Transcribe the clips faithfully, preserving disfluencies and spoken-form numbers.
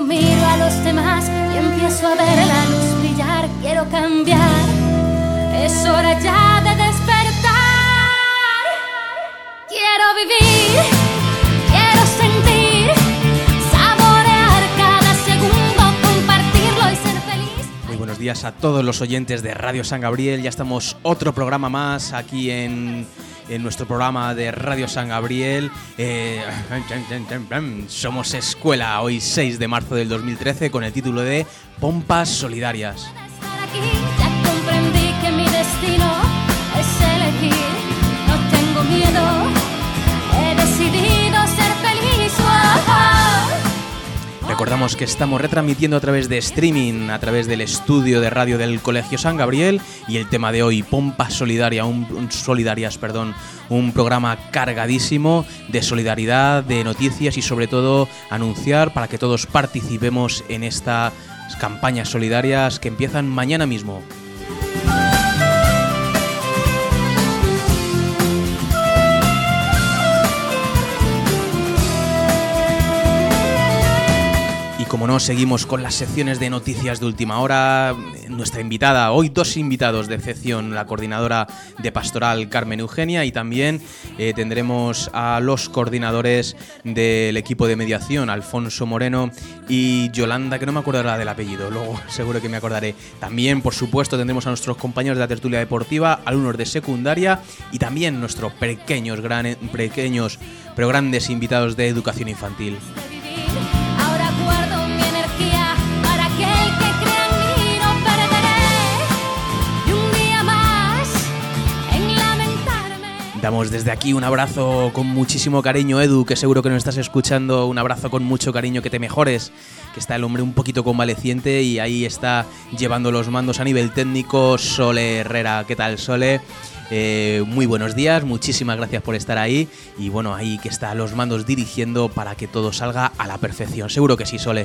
miro a los demás y empiezo a ver la luz brillar. Quiero cambiar, es hora ya de despertar. Quiero vivir, quiero sentir, saborear cada segundo, compartirlo y ser feliz. Muy buenos días a todos los oyentes de Radio San Gabriel. Ya estamos otro programa más aquí en, en nuestro programa de Radio San Gabriel. Eh, somos Escuela, hoy seis de marzo del dos mil trece, con el título de Pompas Solidarias. Ya comprendí que mi destino es elegir, no tengo miedo, he decidido ser feliz. Oh, oh. Recordamos que estamos retransmitiendo a través de streaming, a través del estudio de radio del Colegio San Gabriel, y el tema de hoy, Pompas Solidaria, un, un Solidarias, perdón, un programa cargadísimo de solidaridad, de noticias y sobre todo anunciar para que todos participemos en estas campañas solidarias que empiezan mañana mismo. Como no, seguimos con las secciones de noticias de última hora. Nuestra invitada, hoy dos invitados de excepción, la coordinadora de Pastoral, Carmen Eugenia, y también eh, tendremos a los coordinadores del equipo de mediación, Alfonso Moreno y Yolanda, que no me acuerdo ahora del apellido, luego seguro que me acordaré. También, por supuesto, tendremos a nuestros compañeros de la tertulia deportiva, alumnos de secundaria, y también nuestros pequeños, gran, pequeños pero grandes invitados de educación infantil. Damos desde aquí un abrazo con muchísimo cariño, Edu, que seguro que nos estás escuchando. Un abrazo con mucho cariño, que te mejores, que está el hombre un poquito convaleciente y ahí está llevando los mandos a nivel técnico Sole Herrera. ¿Qué tal, Sole? Eh, muy buenos días, muchísimas gracias por estar ahí. Y bueno, ahí que está los mandos dirigiendo para que todo salga a la perfección. Seguro que sí, Sole.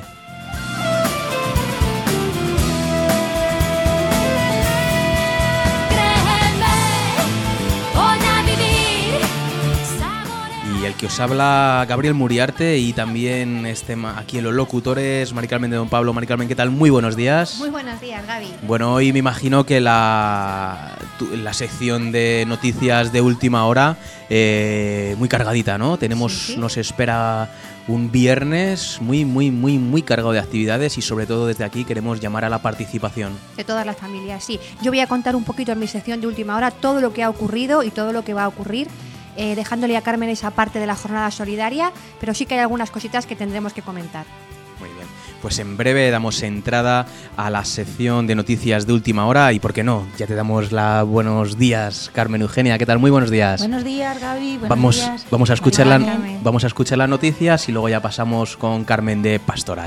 El que os habla, Gabriel Muriarte, y también este, aquí en los locutores, Mari Carmen de Don Pablo. Mari Carmen, ¿qué tal? Muy buenos días. Muy buenos días, Gaby. Bueno, hoy me imagino que la, la sección de noticias de última hora, eh, muy cargadita, ¿no? Tenemos, sí, sí. Nos espera un viernes muy, muy, muy, muy cargado de actividades, y sobre todo desde aquí queremos llamar a la participación. De todas las familias, sí. Yo voy a contar un poquito en mi sección de última hora todo lo que ha ocurrido y todo lo que va a ocurrir, Eh, dejándole a Carmen esa parte de la jornada solidaria, pero sí que hay algunas cositas que tendremos que comentar. Muy bien, pues en breve damos entrada a la sección de noticias de última hora, y por qué no, ya te damos la buenos días, Carmen Eugenia. ¿Qué tal? Muy buenos días. Buenos días, Gaby. Buenos vamos, días. Vamos a escuchar la, Carmen. vamos a escuchar las noticias y luego ya pasamos con Carmen de Pastoral.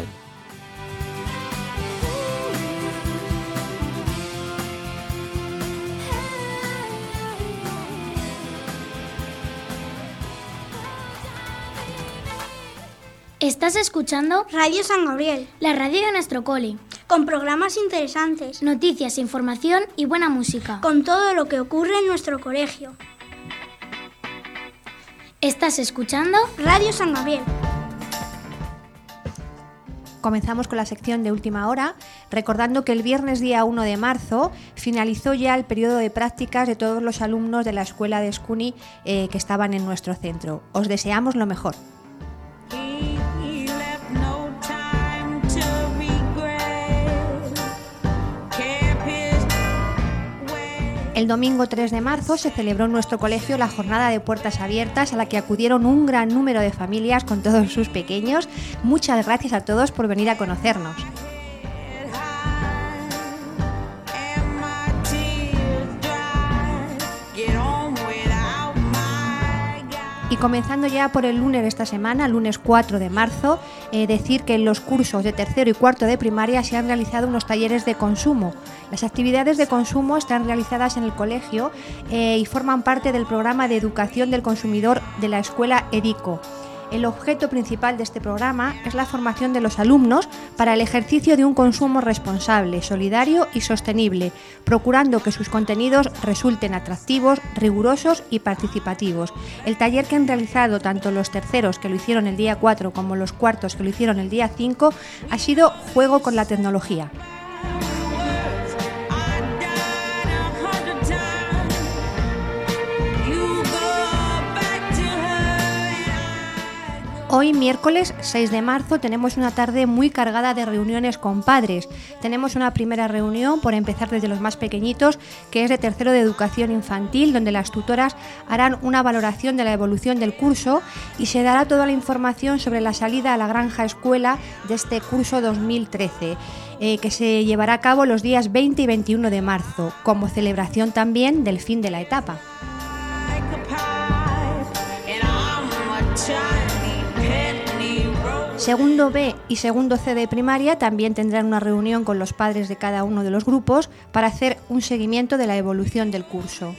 Estás escuchando Radio San Gabriel, la radio de nuestro cole, con programas interesantes, noticias, información y buena música, con todo lo que ocurre en nuestro colegio. Estás escuchando Radio San Gabriel. Comenzamos con la sección de última hora, recordando que el viernes día uno de marzo finalizó ya el periodo de prácticas de todos los alumnos de la escuela de Escuni eh, que estaban en nuestro centro. Os deseamos lo mejor. El domingo tres de marzo se celebró en nuestro colegio la jornada de puertas abiertas, a la que acudieron un gran número de familias con todos sus pequeños. Muchas gracias a todos por venir a conocernos. Y comenzando ya por el lunes de esta semana, lunes cuatro de marzo, eh, decir que en los cursos de tercero y cuarto de primaria se han realizado unos talleres de consumo. Las actividades de consumo están realizadas en el colegio eh, y forman parte del programa de educación del consumidor de la escuela EDICO. El objeto principal de este programa es la formación de los alumnos para el ejercicio de un consumo responsable, solidario y sostenible, procurando que sus contenidos resulten atractivos, rigurosos y participativos. El taller que han realizado tanto los terceros que lo hicieron el día cuatro como los cuartos que lo hicieron el día cinco ha sido Juego con la tecnología. Hoy, miércoles seis de marzo, tenemos una tarde muy cargada de reuniones con padres. Tenemos una primera reunión, por empezar desde los más pequeñitos, que es de tercero de educación infantil, donde las tutoras harán una valoración de la evolución del curso y se dará toda la información sobre la salida a la granja escuela de este curso dos mil trece, eh, que se llevará a cabo los días veinte y veintiuno de marzo, como celebración también del fin de la etapa. Segundo B y segundo C de primaria también tendrán una reunión con los padres de cada uno de los grupos para hacer un seguimiento de la evolución del curso.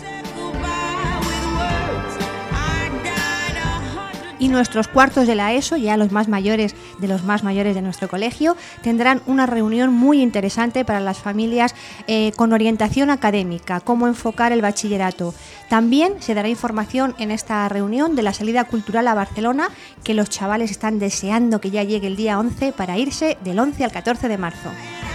Y nuestros cuartos de la ESO, ya los más mayores de los más mayores de nuestro colegio, tendrán una reunión muy interesante para las familias eh, con orientación académica, cómo enfocar el bachillerato. También se dará información en esta reunión de la salida cultural a Barcelona, que los chavales están deseando que ya llegue el día once para irse del once al catorce de marzo.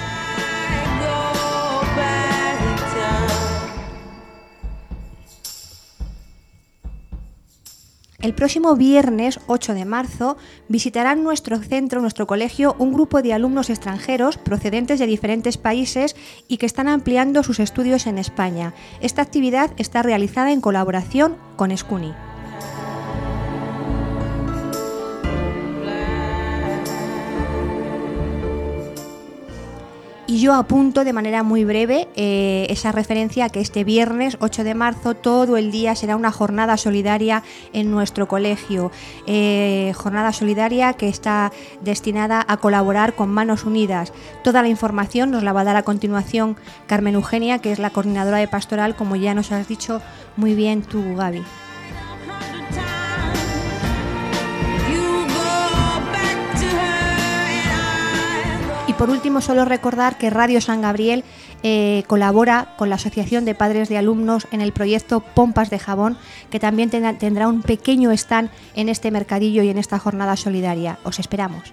El próximo viernes ocho de marzo visitarán nuestro centro, nuestro colegio, un grupo de alumnos extranjeros procedentes de diferentes países y que están ampliando sus estudios en España. Esta actividad está realizada en colaboración con Escuni. Y yo apunto de manera muy breve eh, esa referencia a que este viernes ocho de marzo todo el día será una jornada solidaria en nuestro colegio. Eh, jornada solidaria que está destinada a colaborar con Manos Unidas. Toda la información nos la va a dar a continuación Carmen Eugenia, que es la coordinadora de pastoral, como ya nos has dicho muy bien tú, Gaby. Por último, solo recordar que Radio San Gabriel eh, colabora con la Asociación de Padres de Alumnos en el proyecto Pompas de Jabón, que también ten- tendrá un pequeño stand en este mercadillo y en esta jornada solidaria. Os esperamos.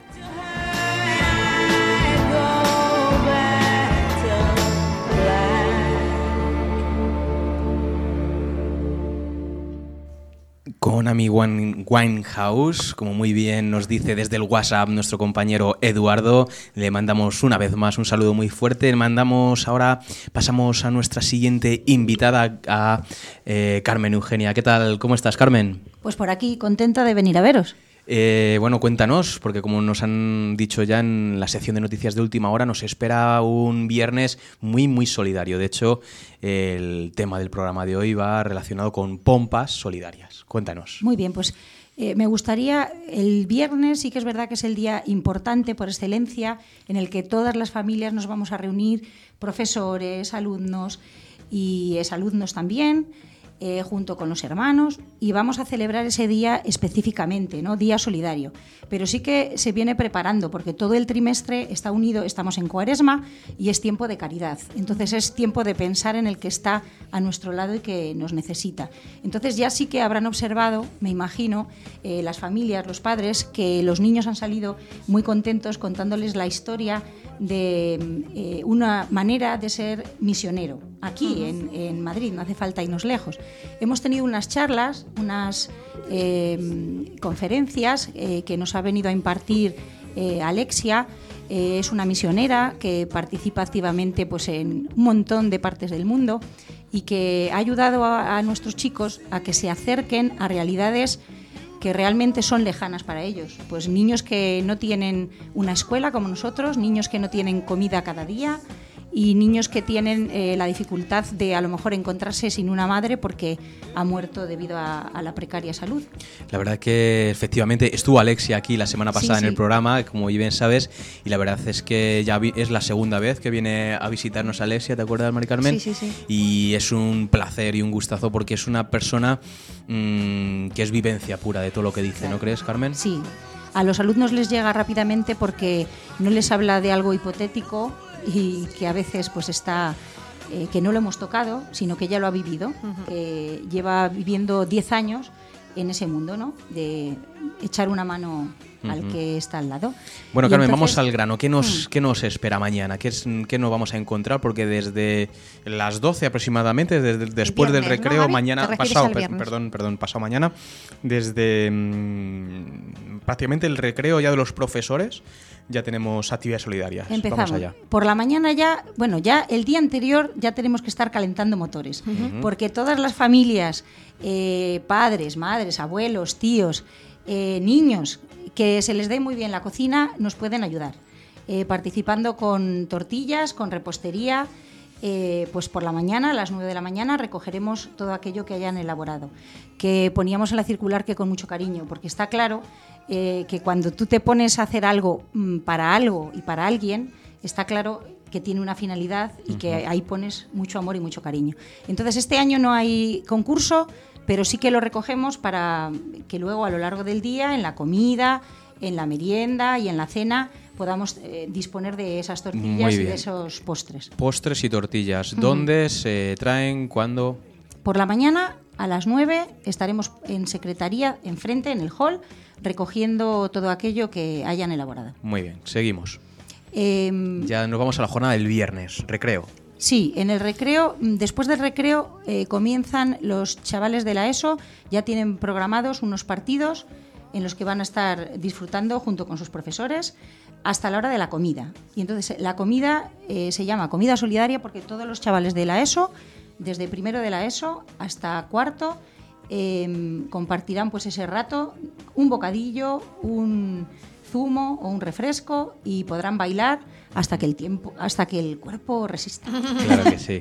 Con Amy Winehouse, como muy bien nos dice desde el WhatsApp nuestro compañero Eduardo, le mandamos una vez más un saludo muy fuerte. Le mandamos ahora, pasamos a nuestra siguiente invitada, a eh, Carmen Eugenia. ¿Qué tal? ¿Cómo estás, Carmen? Pues por aquí, contenta de venir a veros. Eh, bueno, cuéntanos, porque como nos han dicho ya en la sección de noticias de última hora, nos espera un viernes muy, muy solidario. De hecho, el tema del programa de hoy va relacionado con pompas solidarias. Cuéntanos. Muy bien, pues eh, me gustaría, el viernes sí que es verdad que es el día importante por excelencia en el que todas las familias nos vamos a reunir, profesores, alumnos y exalumnos también, Eh, junto con los hermanos, y vamos a celebrar ese día específicamente, ¿no? Día solidario. Pero sí que se viene preparando, porque todo el trimestre está unido, estamos en Cuaresma y es tiempo de caridad. Entonces es tiempo de pensar en el que está a nuestro lado y que nos necesita. Entonces ya sí que habrán observado, me imagino, eh, las familias, los padres, que los niños han salido muy contentos contándoles la historia de eh, una manera de ser misionero aquí en, en Madrid, no hace falta irnos lejos. Hemos tenido unas charlas, unas eh, conferencias eh, que nos ha venido a impartir eh, Alexia. Eh, es una misionera que participa activamente pues, en un montón de partes del mundo y que ha ayudado a, a nuestros chicos a que se acerquen a realidades que realmente son lejanas para ellos. Pues niños que no tienen una escuela como nosotros, niños que no tienen comida cada día y niños que tienen eh, la dificultad de a lo mejor encontrarse sin una madre porque ha muerto debido a, a la precaria salud. La verdad que efectivamente estuvo Alexia aquí la semana pasada Sí, en el sí. programa, como bien sabes, y la verdad es que ya vi- es la segunda vez que viene a visitarnos Alexia, ¿te acuerdas, Mari Carmen? Sí, sí, sí. Y es un placer y un gustazo porque es una persona mmm, que es vivencia pura de todo lo que dice, ¿no crees, Carmen? Sí, a los alumnos les llega rápidamente porque no les habla de algo hipotético y que a veces pues está eh, que no lo hemos tocado, sino que ya lo ha vivido. Uh-huh. eh, lleva viviendo diez años en ese mundo, ¿no? De echar una mano uh-huh. al que está al lado. Bueno, y Carmen, entonces, vamos al grano. ¿Qué nos, mm. ¿qué nos espera mañana? ¿Qué, es, ¿Qué nos vamos a encontrar? Porque desde las doce aproximadamente, desde, después viernes, del recreo, ¿no, mañana, ¿te refieres pasado, al viernes? perdón, perdón, pasado mañana, desde mmm, prácticamente el recreo ya de los profesores, ya tenemos actividades solidarias. Empezamos. Vamos allá. Por la mañana ya, bueno, ya el día anterior ya tenemos que estar calentando motores, uh-huh. porque todas las familias, eh, padres, madres, abuelos, tíos, eh, niños, que se les dé muy bien la cocina, nos pueden ayudar, eh, participando con tortillas, con repostería. Eh, pues por la mañana, a las nueve de la mañana, recogeremos todo aquello que hayan elaborado, que poníamos en la circular que con mucho cariño, porque está claro eh, que cuando tú te pones a hacer algo mm, para algo y para alguien, está claro que tiene una finalidad y uh-huh. que ahí pones mucho amor y mucho cariño. Entonces este año no hay concurso, pero sí que lo recogemos para que luego a lo largo del día, en la comida, en la merienda y en la cena, podamos eh, disponer de esas tortillas y de esos postres. Postres y tortillas. ¿Dónde uh-huh. se traen? ¿Cuándo? Por la mañana, a las nueve, estaremos en secretaría, enfrente, en el hall, recogiendo todo aquello que hayan elaborado. Muy bien, seguimos. Eh, ya nos vamos a la jornada del viernes, recreo. Sí, en el recreo, después del recreo, eh, comienzan los chavales de la ESO, ya tienen programados unos partidos en los que van a estar disfrutando junto con sus profesores hasta la hora de la comida. Y entonces la comida eh, se llama comida solidaria porque todos los chavales de la ESO, desde primero de la ESO hasta cuarto, eh, compartirán pues ese rato un bocadillo, un zumo o un refresco y podrán bailar hasta que el tiempo, hasta que el cuerpo resista. Claro que sí.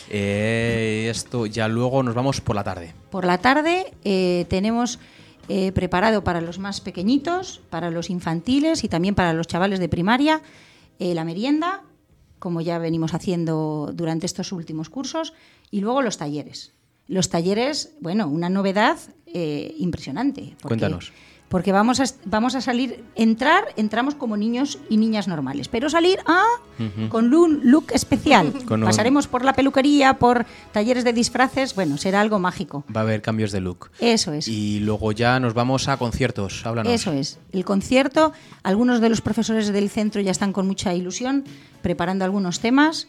Eh, esto ya luego nos vamos por la tarde. Por la tarde eh, tenemos Eh, preparado para los más pequeñitos, para los infantiles y también para los chavales de primaria, eh, la merienda, como ya venimos haciendo durante estos últimos cursos, y luego los talleres. Los talleres, bueno, una novedad eh, impresionante. Porque, Cuéntanos. Porque vamos a, vamos a salir, entrar, entramos como niños y niñas normales, pero salir ah, uh-huh. con un look especial. Con Pasaremos un... por la peluquería, por talleres de disfraces, bueno, será algo mágico. Va a haber cambios de look. Eso es. Y luego ya nos vamos a conciertos, háblanos. Eso es, el concierto, algunos de los profesores del centro ya están con mucha ilusión, preparando algunos temas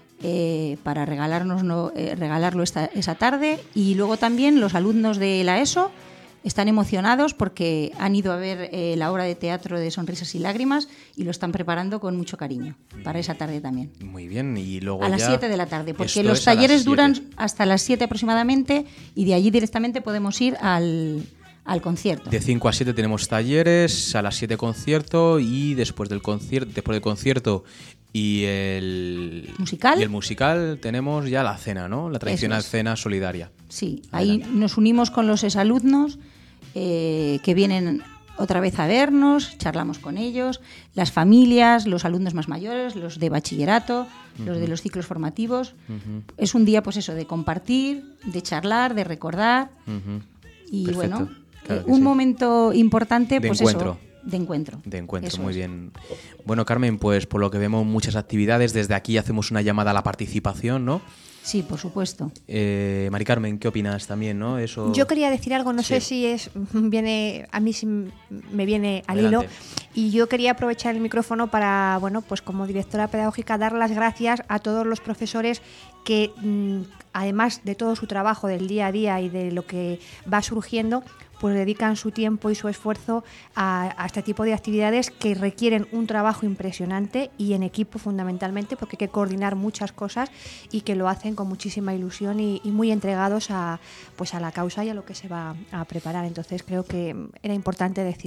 eh, para regalarnos, no, eh, regalarlo esta, esa tarde, y luego también los alumnos de la ESO están emocionados porque han ido a ver eh, la obra de teatro de Sonrisas y Lágrimas y lo están preparando con mucho cariño para esa tarde también. Muy bien, y luego a ya las siete de la tarde, porque Esto los talleres duran hasta las siete aproximadamente y de allí directamente podemos ir al, al concierto. De cinco a siete tenemos talleres, a las siete concierto y después del concierto, después del concierto y el musical, y el musical tenemos ya la cena, ¿no? La tradicional es. cena solidaria. Sí, ahí nos unimos con los exalumnos eh, que vienen otra vez a vernos, charlamos con ellos, las familias, los alumnos más mayores, los de bachillerato, uh-huh. los de los ciclos formativos. Uh-huh. Es un día, pues eso, de compartir, de charlar, de recordar uh-huh. y Perfecto. bueno, claro eh, un sí. momento importante, de pues encuentro. eso. De encuentro. De encuentro, Eso muy es. bien. Bueno, Carmen, pues por lo que vemos muchas actividades, desde aquí hacemos una llamada a la participación, ¿no? Sí, por supuesto. Eh, Mari Carmen, ¿qué opinas también, no? Eso... Yo quería decir algo, no sí. sé si es viene a mí sí me viene al hilo, y yo quería aprovechar el micrófono para, bueno, pues como directora pedagógica dar las gracias a todos los profesores que mmm, además de todo su trabajo del día a día y de lo que va surgiendo, pues dedican su tiempo y su esfuerzo a, a este tipo de actividades que requieren un trabajo impresionante y en equipo fundamentalmente, porque hay que coordinar muchas cosas y que lo hacen con muchísima ilusión y, y muy entregados a, pues a la causa y a lo que se va a preparar. Entonces creo que era importante decirlo.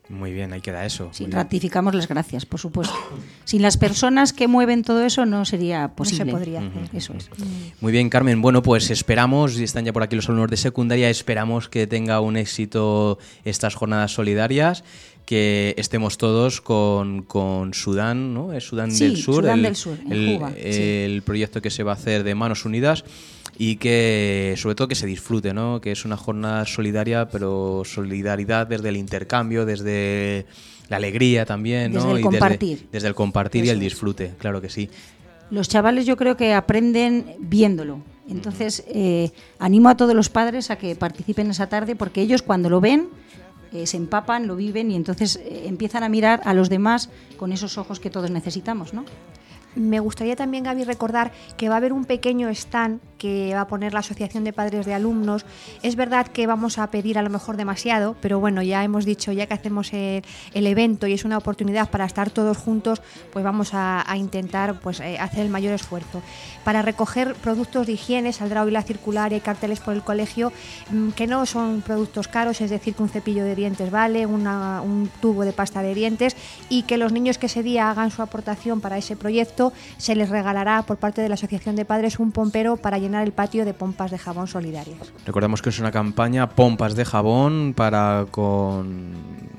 Muy bien, ahí queda eso. Sí, ratificamos las gracias, por supuesto. Sin las personas que mueven todo eso no sería posible. No se podría hacer. Uh-huh. Eso es. Muy bien, Carmen. Bueno, pues esperamos, y están ya por aquí los alumnos de secundaria, esperamos que tenga un éxito estas jornadas solidarias, que estemos todos con, con Sudán, ¿no? Es Sudán sí, del Sur, Sudán el, del Sur, en el, Juba, el sí. proyecto que se va a hacer de Manos Unidas. Y que sobre todo que se disfrute, ¿no? Que es una jornada solidaria, pero solidaridad desde el intercambio, desde la alegría también, ¿no? Desde el y compartir. Desde, desde el compartir Eso y el es. disfrute, claro que sí. Los chavales yo creo que aprenden viéndolo. Entonces, eh, animo a todos los padres a que participen esa tarde, porque ellos cuando lo ven eh, se empapan, lo viven y entonces eh, empiezan a mirar a los demás con esos ojos que todos necesitamos, ¿no? Me gustaría también, Gaby, recordar que va a haber un pequeño stand que va a poner la Asociación de Padres de Alumnos. Es verdad que vamos a pedir a lo mejor demasiado, pero bueno, ya hemos dicho, ya que hacemos el, el evento y es una oportunidad para estar todos juntos, pues vamos a, a intentar pues, eh, hacer el mayor esfuerzo. Para recoger productos de higiene saldrá hoy la circular y carteles por el colegio, mmm, que no son productos caros, es decir, que un cepillo de dientes vale, una, un tubo de pasta de dientes, y que los niños que ese día hagan su aportación para ese proyecto se les regalará por parte de la Asociación de Padres un pompero para llenar el patio de pompas de jabón solidarias. Recordamos que es una campaña pompas de jabón para con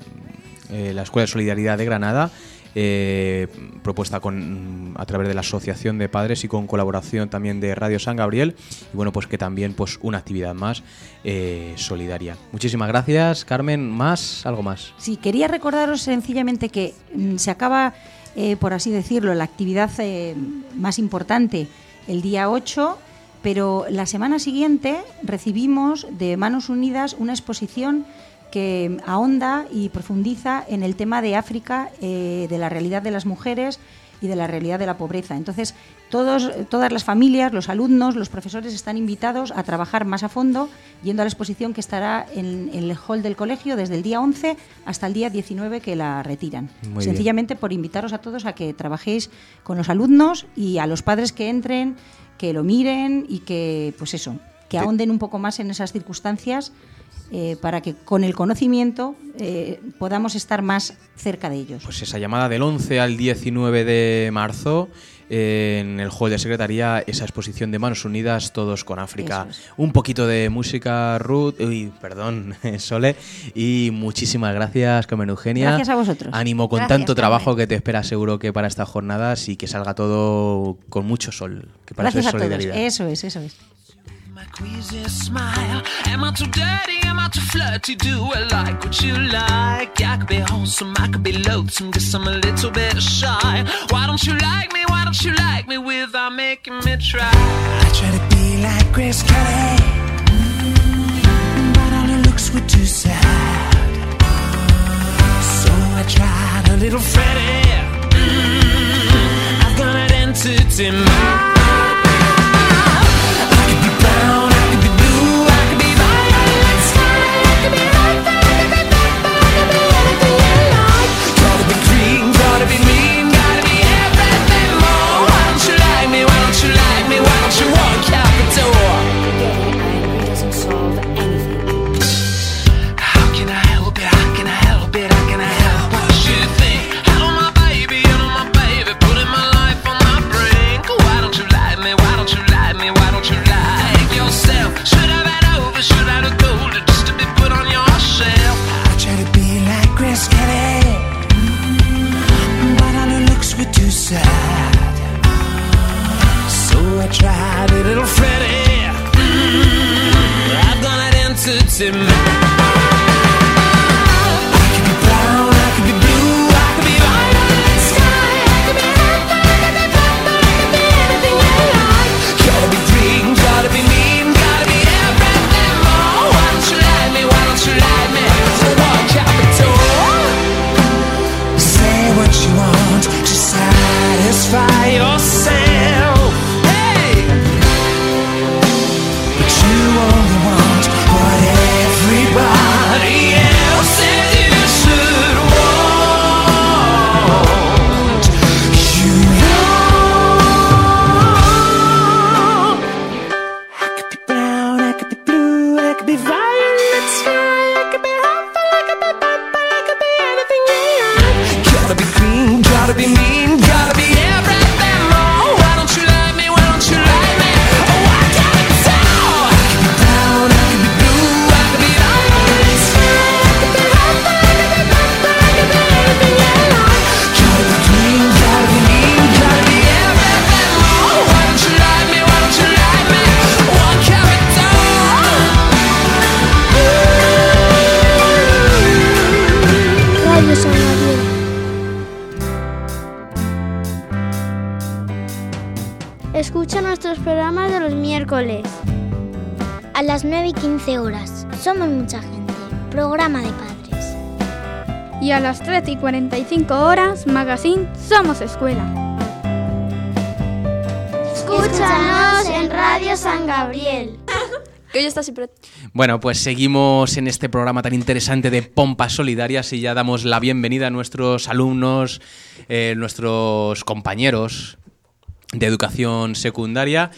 eh, la Escuela de Solidaridad de Granada, eh, propuesta con a través de la Asociación de Padres y con colaboración también de Radio San Gabriel, y bueno, pues que también pues una actividad más eh, solidaria. Muchísimas gracias, Carmen. ¿Más? ¿Algo más? Sí, quería recordaros sencillamente que mm, se acaba, eh, por así decirlo, la actividad eh, más importante el día ocho, pero la semana siguiente recibimos de Manos Unidas una exposición que ahonda y profundiza en el tema de África, eh, de la realidad de las mujeres y de la realidad de la pobreza. Entonces, todos, todas las familias, los alumnos, los profesores están invitados a trabajar más a fondo, yendo a la exposición que estará en, en el hall del colegio desde el día once hasta el día diecinueve que la retiran. Muy Sencillamente bien. Por invitaros a todos a que trabajéis con los alumnos y a los padres que entren, que lo miren y que, pues eso, que ahonden un poco más en esas circunstancias, eh, para que con el conocimiento eh, podamos estar más cerca de ellos. Pues esa llamada del once al diecinueve de marzo eh, en el hall de secretaría, esa exposición de Manos Unidas, todos con África. Eso es. Un poquito de música, Ruth, uy, perdón, Sole, y muchísimas gracias, Carmen Eugenia. Gracias a vosotros. Ánimo con Gracias, tanto Carmen. trabajo que te espera seguro que para estas jornadas, y que salga todo con mucho sol, que para Gracias eso a es todos. solidaridad. Eso es, eso es. My queasy smile. Am I too dirty? Am I too flirty? Do I like what you like? I could be wholesome, I could be loathsome, guess I'm a little bit shy. Why don't you like me? Why don't you like me without making me try? I try to be like Grace Kelly, mm, but all her looks were too sad. So I tried a little Freddie. Mm, I've got an entity mind. Everybody Escucha nuestros programas de los miércoles. A las nueve y quince horas. Somos mucha gente. Programa de padres. Y a las trece y cuarenta y cinco horas, Magazine Somos Escuela. Escúchanos en Radio San Gabriel. Que ya está siempre. Bueno, pues seguimos en este programa tan interesante de Pompas Solidarias y ya damos la bienvenida a nuestros alumnos, eh, nuestros compañeros de educación secundaria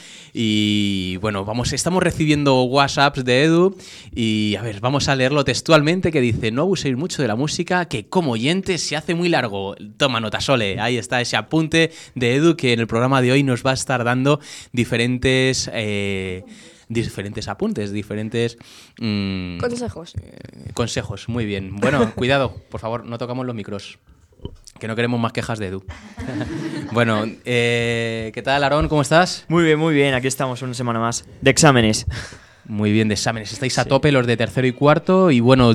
y bueno, vamos, estamos recibiendo WhatsApps de Edu y a ver, vamos a leerlo textualmente que dice: no abuséis mucho de la música que como oyente se hace muy largo. Toma nota, Sole, ahí está ese apunte de Edu que en el programa de hoy nos va a estar dando diferentes eh, diferentes apuntes, diferentes mmm, consejos. Eh, consejos, muy bien. Bueno, cuidado, por favor, no tocamos los micros. Que no queremos más quejas de Edu. Bueno, eh, ¿qué tal, Aarón? ¿Cómo estás? Muy bien, muy bien. Aquí estamos una semana más de exámenes. Muy bien, de exámenes. Estáis a tope los de tercero y cuarto y bueno,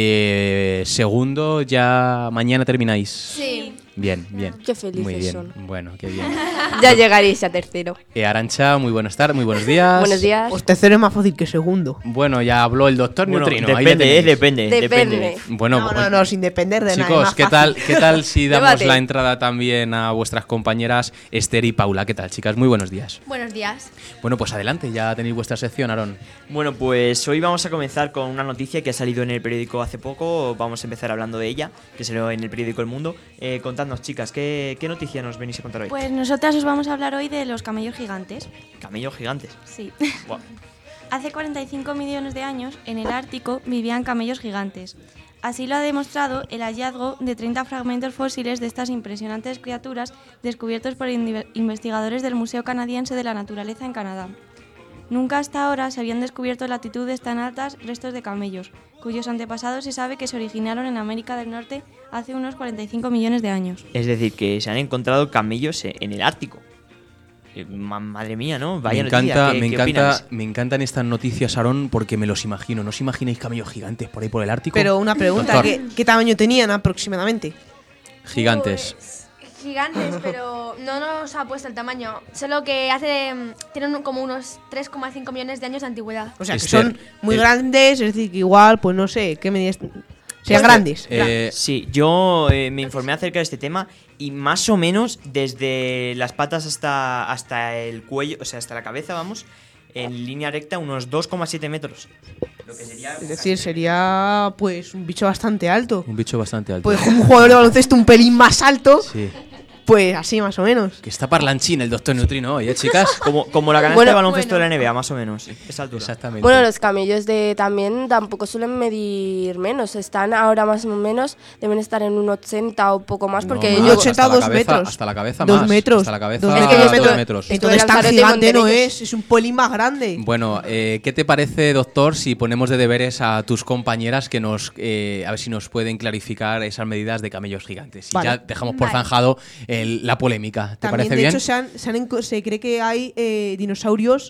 eh, segundo ya mañana termináis. Sí. Bien, bien. Qué felices muy bien. son. Bueno, qué bien. Ya llegaréis a tercero. Eh, Arantxa, muy buenas tardes, muy buenos días. Buenos días. Pues tercero es más fácil que segundo. Bueno, ya habló el doctor Bueno, Neutrino. depende, eh, depende, Depende. depende. Bueno, No, no, no, sin depender de nada. chicos, es más ¿qué fácil. tal, ¿qué tal si damos Debate. la entrada también a vuestras compañeras Esther y Paula? ¿Qué tal, chicas? Muy buenos días. Buenos días. Bueno, pues adelante, ya tenéis vuestra sección, Aarón. Bueno, pues hoy vamos a comenzar con una noticia que ha salido en el periódico hace poco. Vamos a empezar hablando de ella, que salió en el periódico El Mundo. Eh, contadnos, chicas, ¿qué, ¿qué noticia nos venís a contar hoy? Pues nosotras os vamos a hablar hoy de los camellos gigantes. Camellos gigantes. Sí. Buah. Hace cuarenta y cinco millones de años, en el Ártico vivían camellos gigantes. Así lo ha demostrado el hallazgo de treinta fragmentos fósiles de estas impresionantes criaturas descubiertos por indiv- investigadores del Museo Canadiense de la Naturaleza en Canadá. Nunca hasta ahora se habían descubierto latitudes tan altas restos de camellos, cuyos antepasados se sabe que se originaron en América del Norte hace unos cuarenta y cinco millones de años. Es decir, que se han encontrado camellos e- en el Ártico. Eh, ma- madre mía, ¿no? Vaya me noticia. encanta, ¿Qué- me qué encanta, opináis? me encantan estas noticias, Aarón, porque me los imagino. ¿No os imagináis camellos gigantes por ahí por el Ártico? Pero una pregunta, Doctor, ¿qué, ¿qué tamaño tenían aproximadamente? gigantes. Pues, gigantes, pero no nos ha puesto el tamaño. Solo que hace tienen como unos tres coma cinco millones de años de antigüedad. O sea, que Esther, son muy eh, grandes, es decir, que igual, pues no sé, ¿qué medidas? Sean Pues, grandes. Eh, Sí, yo eh, me informé acerca de este tema y más o menos desde las patas hasta, hasta el cuello, o sea, hasta la cabeza, vamos, en línea recta unos dos coma siete metros. Lo que sería... Es decir, sería pues un bicho bastante alto. un bicho bastante alto. Pues como un jugador de baloncesto un pelín más alto, Sí. pues así más o menos. Que está parlanchín el doctor Neutrino hoy, ¿eh, chicas? Como, como la canasta Bueno, de baloncesto bueno. de la N B A, más o menos. Esa altura. Exactamente. Bueno, los camellos de también tampoco suelen medir menos. Están ahora más o menos, deben estar en un ochenta o poco más, No, porque más, un yo... hasta ochenta, la dos cabeza- metros. Hasta la cabeza Dos más. metros. Hasta la cabeza Dos dos metros. metros. metros. Y tú Entonces en tan Lanzarote gigante no Montenegro. es, es un pelín más grande. Bueno, eh, ¿qué te parece, doctor, si ponemos de deberes a tus compañeras que nos, eh, a ver si nos pueden clarificar esas medidas de camellos gigantes? Y Vale. ya dejamos por Vale. zanjado el- la polémica. ¿Te También, parece de bien? hecho, se, han, se, han enco- se cree que hay eh, dinosaurios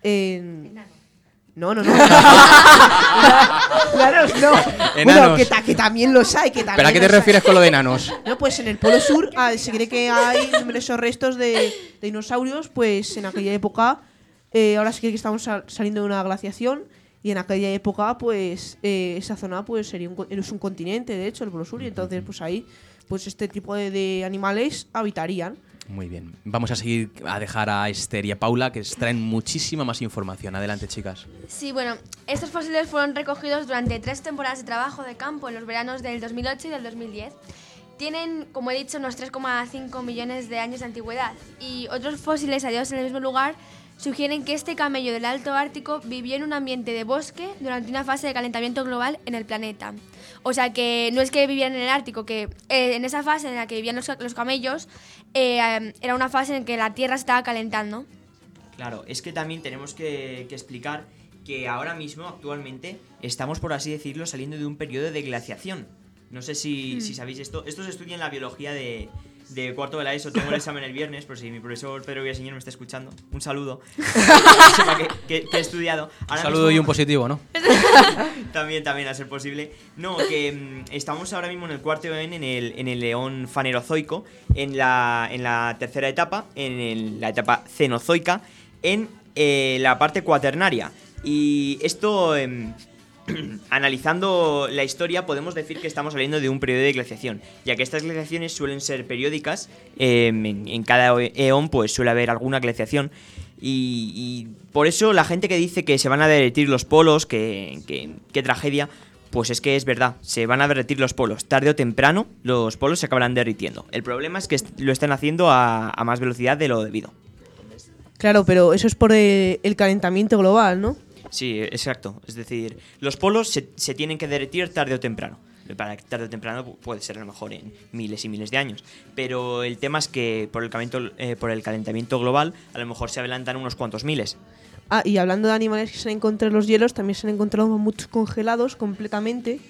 en... No, no, no. Enanos, no. Bueno, Enanos. que, ta- que también los hay. Que también ¿Pero a qué te los hay. refieres con lo de enanos? No, pues en el Polo Sur ah, se cree que hay numerosos restos de, de dinosaurios, pues en aquella época, eh, ahora sí que estamos sal- saliendo de una glaciación, y en aquella época, pues eh, esa zona pues sería un, co- es un continente, de hecho, el Polo Sur, y entonces pues ahí, pues este tipo de, de animales habitarían. Muy bien. Vamos a seguir a dejar a Esther y a Paula, que os traen muchísima más información. Adelante, chicas. Sí, bueno, estos fósiles fueron recogidos durante tres temporadas de trabajo de campo en los veranos del dos mil ocho y del dos mil diez. Tienen, como he dicho, unos tres coma cinco millones de años de antigüedad y otros fósiles hallados en el mismo lugar sugieren que este camello del Alto Ártico vivió en un ambiente de bosque durante una fase de calentamiento global en el planeta. O sea que no es que vivieran en el Ártico, que eh, en esa fase en la que vivían los, los camellos eh, era una fase en que la Tierra se estaba calentando. Claro, es que también tenemos que, que explicar que ahora mismo, actualmente, estamos, por así decirlo, saliendo de un periodo de glaciación. No sé si, Mm. si sabéis esto. Esto se estudia en la biología de, de cuarto de la ESO, tengo el examen el viernes, por si mi profesor Pedro Villaseñor me está escuchando. Un saludo. Sepa que, que, que he estudiado. Ahora un saludo mismo, y un positivo, ¿no? también, también, a ser posible. No, que mm, estamos ahora mismo en el cuarto E N, en el, en el Eón Fanerozoico, en la, en la tercera etapa, en el, la etapa Cenozoica, en eh, la parte cuaternaria. Y esto... Eh, analizando la historia, podemos decir que estamos hablando de un periodo de glaciación, ya que estas glaciaciones suelen ser periódicas. eh, en, en cada eón pues suele haber alguna glaciación y, y por eso la gente que dice que se van a derretir los polos, que, que, que tragedia, pues es que es verdad, se van a derretir los polos. Tarde o temprano los polos se acabarán derritiendo. El problema es que lo están haciendo a, a más velocidad de lo debido. Claro, pero eso es por el, el calentamiento global, ¿no? Sí, exacto. Es decir, los polos se, se tienen que derretir tarde o temprano. Para que tarde o temprano puede ser a lo mejor en miles y miles de años. Pero el tema es que por el calentamiento, eh, por el calentamiento global a lo mejor se adelantan unos cuantos miles. Ah, y hablando de animales que se han encontrado en los hielos, también se han encontrado mamuts congelados completamente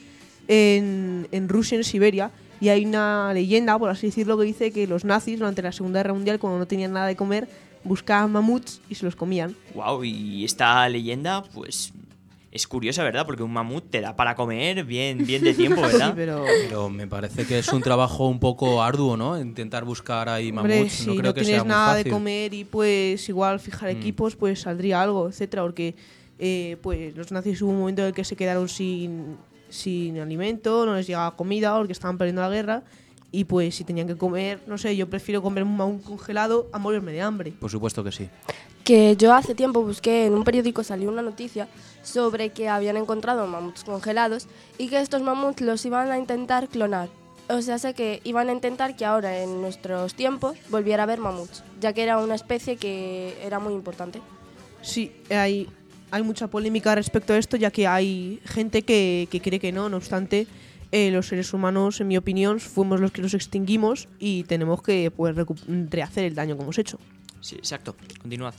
en, en Rusia, en Siberia. Y hay una leyenda, por así decirlo, que dice que los nazis durante la Segunda Guerra Mundial, cuando no tenían nada de comer, buscaban mamuts y se los comían. Wow, y esta leyenda, pues, es curiosa, ¿verdad? Porque un mamut te da para comer bien, bien de tiempo, ¿verdad? Sí, pero... pero me parece que es un trabajo un poco arduo, ¿no? Intentar buscar ahí mamuts. Hombre, si no creo no que tienes sea nada muy fácil. de comer y pues igual fijar Mm. equipos, pues saldría algo, etcétera, porque eh, pues los nazis hubo un momento en el que se quedaron sin, sin alimento, no les llegaba comida porque estaban perdiendo la guerra. Y pues si tenían que comer, no sé, yo prefiero comer un mamut congelado a morirme de hambre. Por supuesto que sí. Que yo hace tiempo busqué, en un periódico salió una noticia sobre que habían encontrado mamuts congelados y que estos mamuts los iban a intentar clonar. O sea, sé que iban a intentar que ahora, en nuestros tiempos, volviera a haber mamuts, ya que era una especie que era muy importante. Sí, hay, hay mucha polémica respecto a esto, ya que hay gente que, que cree que no, no obstante... Eh, los seres humanos, en mi opinión, fuimos los que los extinguimos y tenemos que pues, recu- rehacer el daño que hemos hecho. Sí, exacto. Continuad.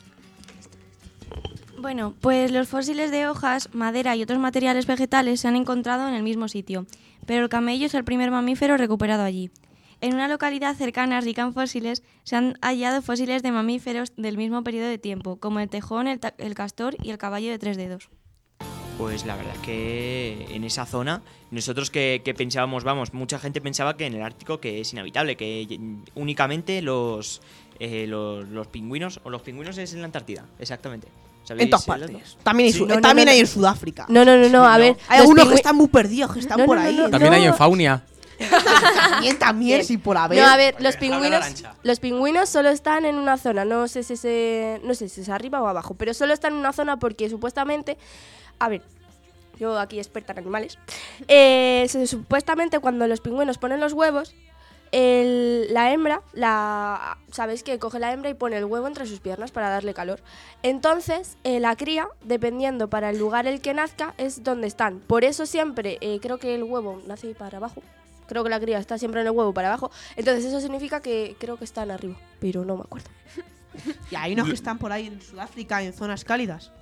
Bueno, pues los fósiles de hojas, madera y otros materiales vegetales se han encontrado en el mismo sitio, pero el camello es el primer mamífero recuperado allí. En una localidad cercana rica en fósiles se han hallado fósiles de mamíferos del mismo periodo de tiempo, como el tejón, el, ta- el castor y el caballo de tres dedos. Pues la verdad es que en esa zona, nosotros que, que pensábamos, vamos, mucha gente pensaba que en el Ártico que es inhabitable, que únicamente los, eh, los, los pingüinos, o los pingüinos es en la Antártida, exactamente. En todas partes. También hay, Sí. su- No, no, también no, hay no. en Sudáfrica. No, no, no, no, a ver. Hay los algunos que pingüi- están muy perdidos, que están No, por no, no, ahí. no, También no. hay en Faunia. También, también, Bien. sí, por haber. No, a ver, los Porque habla la pingüinos, lancha. los pingüinos solo están en una zona, no sé si es, no sé si es arriba o abajo, pero solo están en una zona porque supuestamente, a ver, yo aquí experta en animales, eh, se- supuestamente cuando los pingüinos ponen los huevos, el- la hembra, la, sabéis que coge la hembra y pone el huevo entre sus piernas para darle calor. Entonces, eh, la cría, dependiendo para el lugar el que nazca, es donde están. Por eso siempre, eh, creo que el huevo nace para abajo. Creo que la cría está siempre en el huevo para abajo. Entonces eso significa que creo que están arriba, pero no me acuerdo. Y hay unos que están por ahí en Sudáfrica, en zonas cálidas.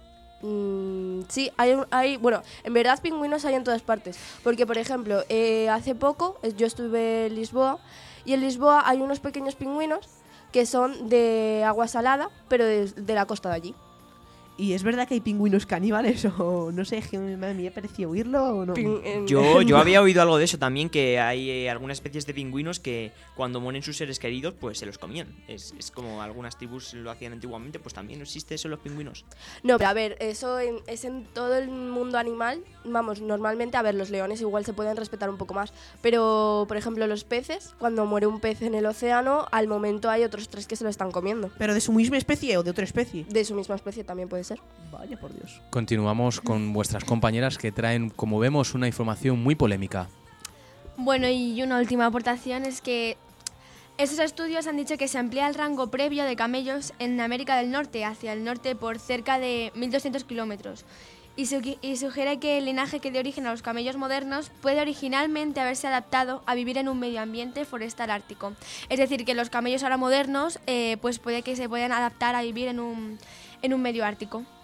Mm, sí, hay, un- hay, bueno, en verdad pingüinos hay en todas partes. Porque, por ejemplo, eh, hace poco eh, yo estuve en Lisboa y en Lisboa hay unos pequeños pingüinos que son de agua salada, pero de, de la costa de allí. ¿Y es verdad que hay pingüinos caníbales o no sé, que me, me pareció oírlo o no? Pin- en- Yo, yo había oído algo de eso también, que hay eh, algunas especies de pingüinos que cuando mueren sus seres queridos, pues se los comían. Es, es como algunas tribus lo hacían antiguamente, pues también existe eso en los pingüinos. No, pero a ver, eso en- es en todo el mundo animal. Vamos, normalmente, a ver, los leones igual se pueden respetar un poco más. Pero, por ejemplo, los peces, cuando muere un pez en el océano, al momento hay otros tres que se lo están comiendo. ¿Pero de su misma especie o de otra especie? De su misma especie también puede ser. Vaya, por Dios. Continuamos con vuestras compañeras que traen, como vemos, una información muy polémica. Bueno, y una última aportación es que estos estudios han dicho que se amplía el rango previo de camellos en América del Norte, hacia el norte por cerca de mil doscientos kilómetros. Y, su- y sugiere que el linaje que dio origen a los camellos modernos puede originalmente haberse adaptado a vivir en un medio ambiente forestal ártico. Es decir, que los camellos ahora modernos eh, pues puede que se puedan adaptar a vivir en un, en un medio ártico.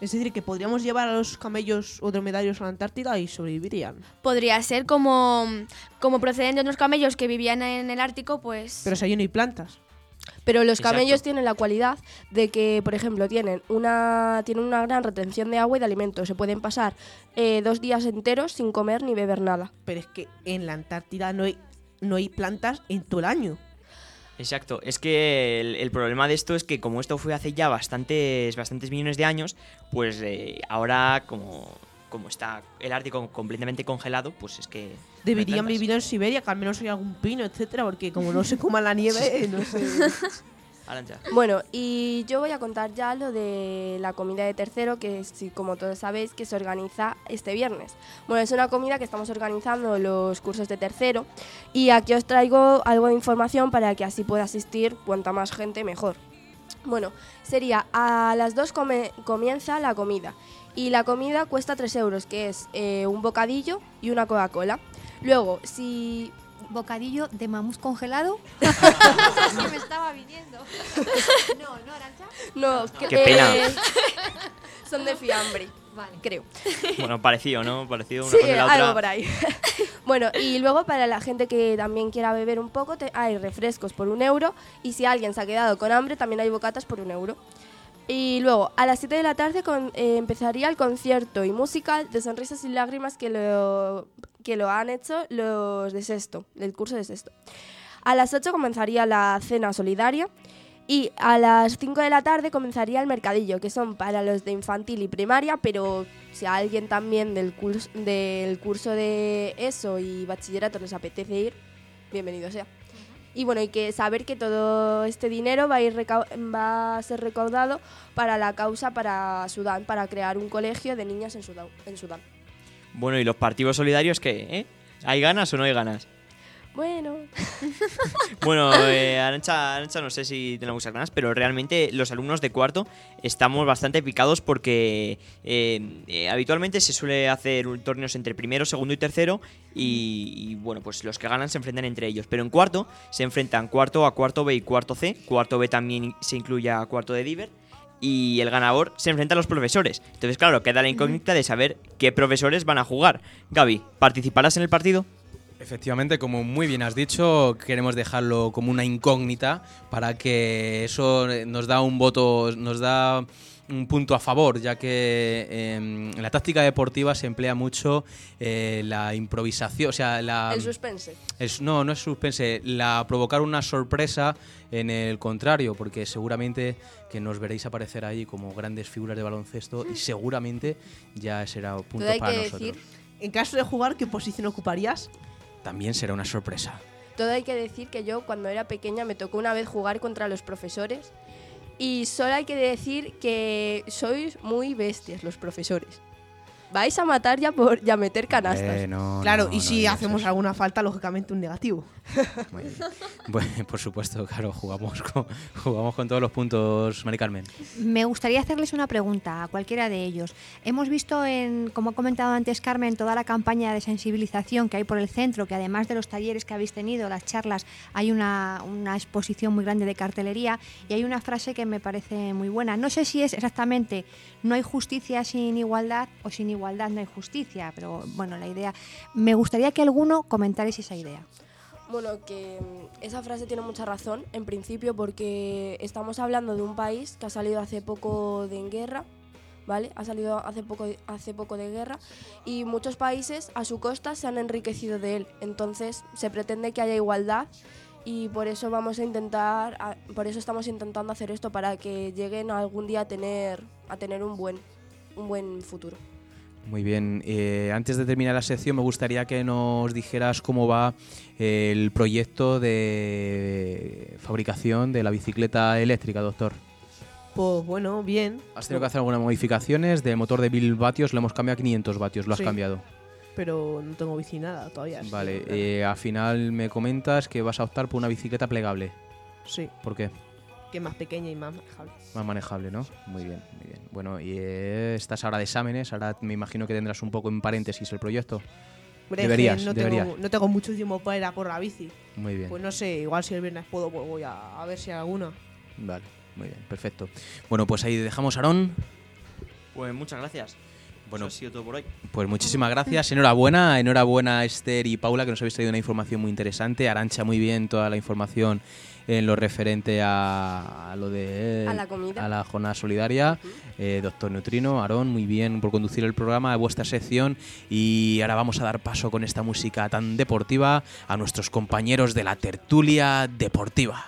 Es decir, que podríamos llevar a los camellos o dromedarios a la Antártida y sobrevivirían. Podría ser como, como proceden de unos camellos que vivían en el Ártico, pues... Pero si allí no hay plantas. Pero los Exacto. camellos tienen la cualidad de que, por ejemplo, tienen una, tienen una gran retención de agua y de alimentos. Se pueden pasar eh, dos días enteros sin comer ni beber nada. Pero es que en la Antártida no hay, no hay plantas en todo el año. Exacto, es que el, el problema de esto es que como esto fue hace ya bastantes, bastantes millones de años, pues eh, ahora como, como está el Ártico completamente congelado, pues es que... Deberían vivir en Siberia, que al menos hay algún pino, etcétera, porque como no se coma la nieve, no sé... Arantxa. Bueno, y yo voy a contar ya lo de la comida de tercero, que sí, como todos sabéis, que se organiza este viernes. Bueno, es una comida que estamos organizando los cursos de tercero y aquí os traigo algo de información para que así pueda asistir cuanta más gente mejor. Bueno, sería a las dos come- comienza la comida y la comida cuesta tres euros, que es eh, un bocadillo y una Coca-Cola. Luego, si... Bocadillo de mamús congelado. que me estaba viniendo. No, no, Arantxa. No, que- Qué pena. son de fiambre, Vale. creo. Bueno, parecido, ¿no? Parecido una Sí, cosa y la otra. algo por ahí. Bueno, y luego para la gente que también quiera beber un poco, te- hay refrescos por un euro. Y si alguien se ha quedado con hambre, también hay bocatas por un euro. Y luego, a las siete de la tarde con- eh, empezaría el concierto y musical de Sonrisas y Lágrimas que lo, que lo han hecho los de sexto, del curso de sexto. A las ocho comenzaría la cena solidaria. Y a las cinco de la tarde comenzaría el mercadillo, que son para los de infantil y primaria, pero si a alguien también del curso, del curso de eso y bachillerato les apetece ir, bienvenido sea. Y bueno, hay que saber que todo este dinero va a, ir recau- va a ser recaudado para la causa para Sudán, para crear un colegio de niñas en Sudán. En Sudán. Bueno, ¿y los partidos solidarios qué? ¿Eh? ¿Hay ganas o no hay ganas? Bueno. Bueno, eh, Arantxa, Arantxa no sé si tenemos muchas ganas, pero realmente los alumnos de cuarto estamos bastante picados porque eh, eh, habitualmente se suele hacer un- torneos entre primero, segundo y tercero y, y, bueno, pues los que ganan se enfrentan entre ellos. Pero en cuarto se enfrentan cuarto a cuarto B y cuarto C. Cuarto B también se incluye a cuarto de Diver. Y el ganador se enfrenta a los profesores. Entonces, claro, queda la incógnita de saber qué profesores van a jugar. Gaby, ¿participarás en el partido? Efectivamente, como muy bien has dicho, queremos dejarlo como una incógnita para que eso nos da un voto, nos da un punto a favor, ya que eh, en la táctica deportiva se emplea mucho eh, la improvisación, o sea, la... El suspense. Es, no, no es suspense, la provocar una sorpresa en el contrario, porque seguramente que nos veréis aparecer ahí como grandes figuras de baloncesto y seguramente ya será punto Todo hay para que nosotros. decir- En caso de jugar, ¿qué posición ocuparías? También será una sorpresa. Todo hay que decir que yo cuando era pequeña me tocó una vez jugar contra los profesores y solo hay que decir que sois muy bestias los profesores. Vais a matar ya por ya meter canastas. Eh, no, Claro, no, y no si digas hacemos eso. alguna falta, lógicamente un negativo. Muy bien. Bueno, por supuesto, claro, jugamos con, jugamos con todos los puntos, Mari Carmen. Me gustaría hacerles una pregunta a cualquiera de ellos. Hemos visto, en, como ha comentado antes Carmen, toda la campaña de sensibilización que hay por el centro, que además de los talleres que habéis tenido, las charlas, hay una, una exposición muy grande de cartelería y hay una frase que me parece muy buena. No sé si es exactamente no hay justicia sin igualdad o sin igualdad no hay justicia, pero bueno, la idea... Me gustaría que alguno comentarais esa idea. Bueno, que mm, esa frase tiene mucha razón, en principio, porque estamos hablando de un país que ha salido hace poco de en guerra, ¿vale? Ha salido hace poco, hace poco de guerra y muchos países a su costa se han enriquecido de él. Entonces se pretende que haya igualdad y por eso vamos a intentar, a- por eso estamos intentando hacer esto para que lleguen algún día a tener, a tener un buen, un buen futuro. Muy bien, eh, antes de terminar la sección me gustaría que nos dijeras cómo va eh, el proyecto de fabricación de la bicicleta eléctrica, doctor. Pues bueno, bien. ¿Has tenido que hacer algunas modificaciones? De motor de mil vatios lo hemos cambiado a quinientos vatios, lo has Sí. cambiado. Pero no tengo bici nada todavía. así Vale, que- eh, al final me comentas que vas a optar por una bicicleta plegable. Sí, ¿Por qué? que es más pequeña y más manejable. Más manejable, ¿no? Muy bien, muy bien. Bueno, y eh, estás ahora de exámenes, ahora me imagino que tendrás un poco en paréntesis el proyecto. Hombre, es que Deberías, no, deberías. Tengo, no tengo mucho tiempo para ir a por la bici. Muy bien. Pues no sé, igual si el viernes puedo, pues voy a, a ver si hay alguna. Vale, muy bien, perfecto. Bueno, pues ahí dejamos a Aarón. Pues muchas gracias. Bueno, Eso ha sido todo por hoy. Pues muchísimas gracias, enhorabuena, enhorabuena Esther y Paula, que nos habéis traído una información muy interesante. Arantxa, muy bien toda la información en lo referente a, a lo de A la comida. a la jornada solidaria. Uh-huh. eh, doctor Neutrino, Aarón, muy bien por conducir el programa de vuestra sección. Y ahora vamos a dar paso con esta música tan deportiva a nuestros compañeros de la tertulia deportiva.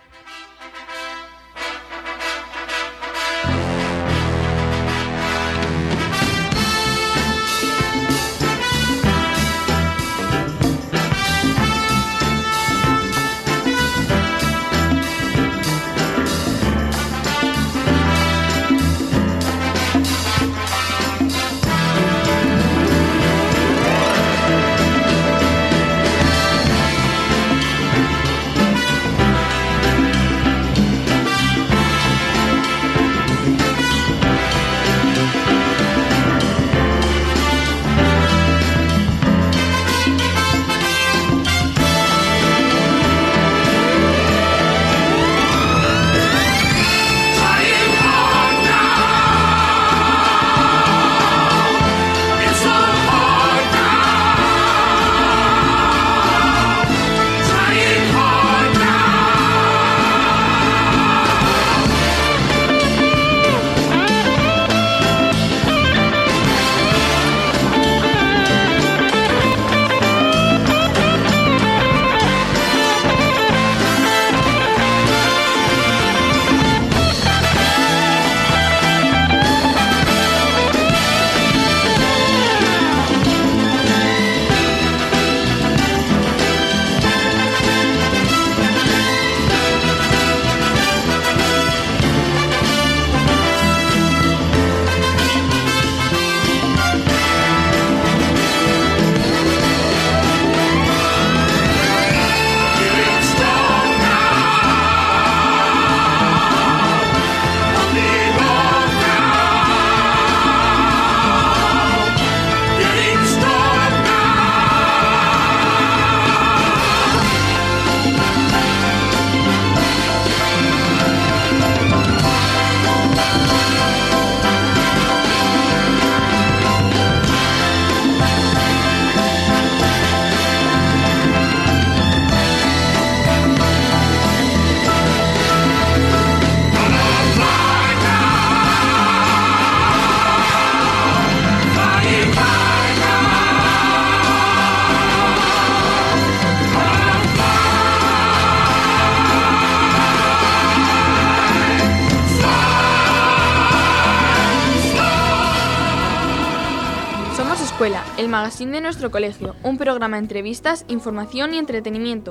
Escuela, el magazine de nuestro colegio, un programa de entrevistas, información y entretenimiento.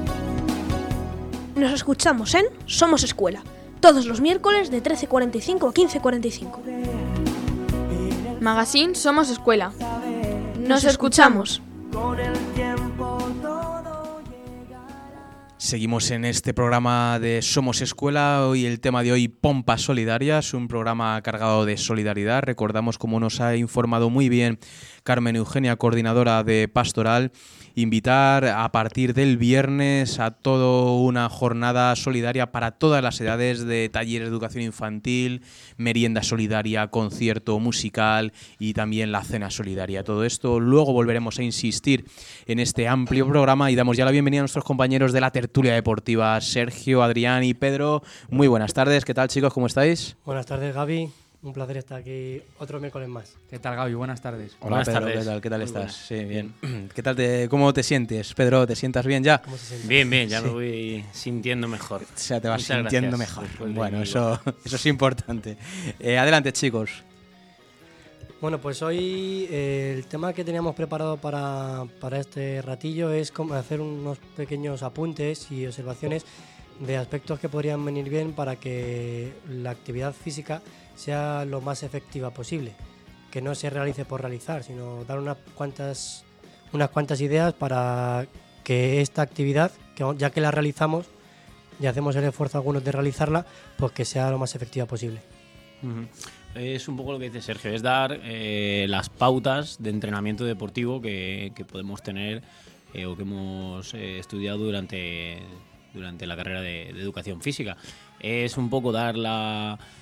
Nos escuchamos en Somos Escuela, todos los miércoles de trece cuarenta y cinco a quince cuarenta y cinco. Magazine Somos Escuela. Nos escuchamos. Seguimos en este programa de Somos Escuela. Hoy el tema de hoy, Pompas Solidarias, un programa cargado de solidaridad. Recordamos, como nos ha informado muy bien Carmen Eugenia, coordinadora de Pastoral, invitar a partir del viernes a toda una jornada solidaria para todas las edades, de talleres de educación infantil, merienda solidaria, concierto musical y también la cena solidaria. Todo esto luego volveremos a insistir en este amplio programa y damos ya la bienvenida a nuestros compañeros de la tertulia deportiva, Sergio, Adrián y Pedro. Muy buenas tardes, ¿qué tal, chicos? ¿Cómo estáis? Buenas tardes, Gaby. Un placer estar aquí otro miércoles más. ¿Qué tal, Gaby? Buenas tardes. Hola, buenas Pedro, tardes. ¿Qué tal, ¿Qué tal estás? Sí, bien. ¿Qué tal te, ¿Cómo te sientes, Pedro? ¿Te sientas bien ya? ¿Cómo se siente? Bien, bien, ya sí. Me voy sintiendo mejor. O sea, te vas Muchas sintiendo gracias. mejor. Bueno, eso, eso es importante. Eh, adelante, chicos. Bueno, pues hoy eh, el tema que teníamos preparado para, para este ratillo es hacer unos pequeños apuntes y observaciones de aspectos que podrían venir bien para que la actividad física sea lo más efectiva posible, que no se realice por realizar, sino dar unas cuantas, unas cuantas ideas para que esta actividad, que ya que la realizamos y hacemos el esfuerzo algunos de realizarla, pues que sea lo más efectiva posible. Uh-huh. Es un poco lo que dice Sergio, es dar eh, las pautas de entrenamiento deportivo que, que podemos tener eh, o que hemos eh, estudiado durante, durante la carrera de, de educación física. Es un poco dar la...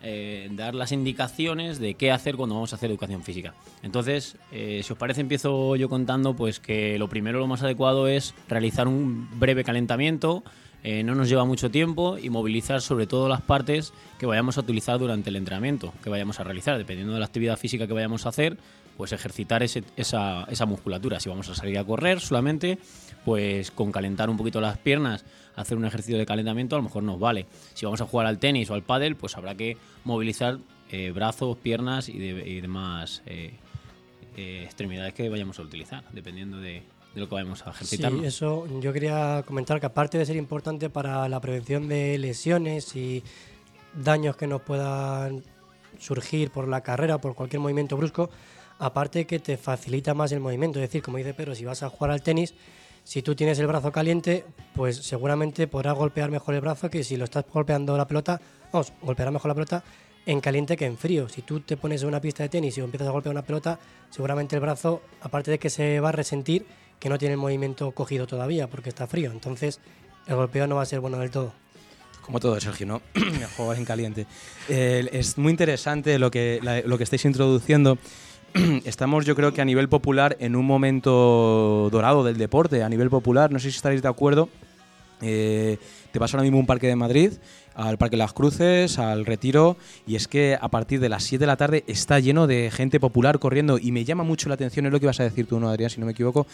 eh, dar las indicaciones de qué hacer cuando vamos a hacer educación física. Entonces, eh, si os parece, empiezo yo contando pues que lo primero, lo más adecuado es realizar un breve calentamiento. Eh, no nos lleva mucho tiempo y movilizar sobre todo las partes que vayamos a utilizar durante el entrenamiento que vayamos a realizar. Dependiendo de la actividad física que vayamos a hacer, pues ejercitar ese, esa, esa musculatura. Si vamos a salir a correr solamente, pues con calentar un poquito las piernas, hacer un ejercicio de calentamiento a lo mejor nos vale. Si vamos a jugar al tenis o al pádel, pues habrá que movilizar eh, brazos, piernas y, de, y demás eh, eh, extremidades que vayamos a utilizar, dependiendo de... de lo que vayamos a ejercitar. Sí, eso yo quería comentar que aparte de ser importante para la prevención de lesiones y daños que nos puedan surgir por la carrera, por cualquier movimiento brusco, aparte que te facilita más el movimiento. Es decir, como dice Pedro, si vas a jugar al tenis, si tú tienes el brazo caliente, pues seguramente podrás golpear mejor el brazo que si lo estás golpeando la pelota, vamos, golpearás mejor la pelota en caliente que en frío. Si tú te pones en una pista de tenis y empiezas a golpear una pelota, seguramente el brazo, aparte de que se va a resentir, que no tiene el movimiento cogido todavía porque está frío. Entonces, el golpeo no va a ser bueno del todo. Como todo, Sergio, ¿no? El juego en caliente. Eh, es muy interesante lo que, la, lo que estáis introduciendo. Estamos, yo creo que a nivel popular, en un momento dorado del deporte, a nivel popular. No sé si estaréis de acuerdo. Eh, te vas ahora mismo a un parque de Madrid, al Parque Las Cruces, al Retiro, y es que a partir de las siete de la tarde está lleno de gente popular corriendo, y me llama mucho la atención, es lo que ibas a decir tú, ¿no, Adrián? Si no me equivoco,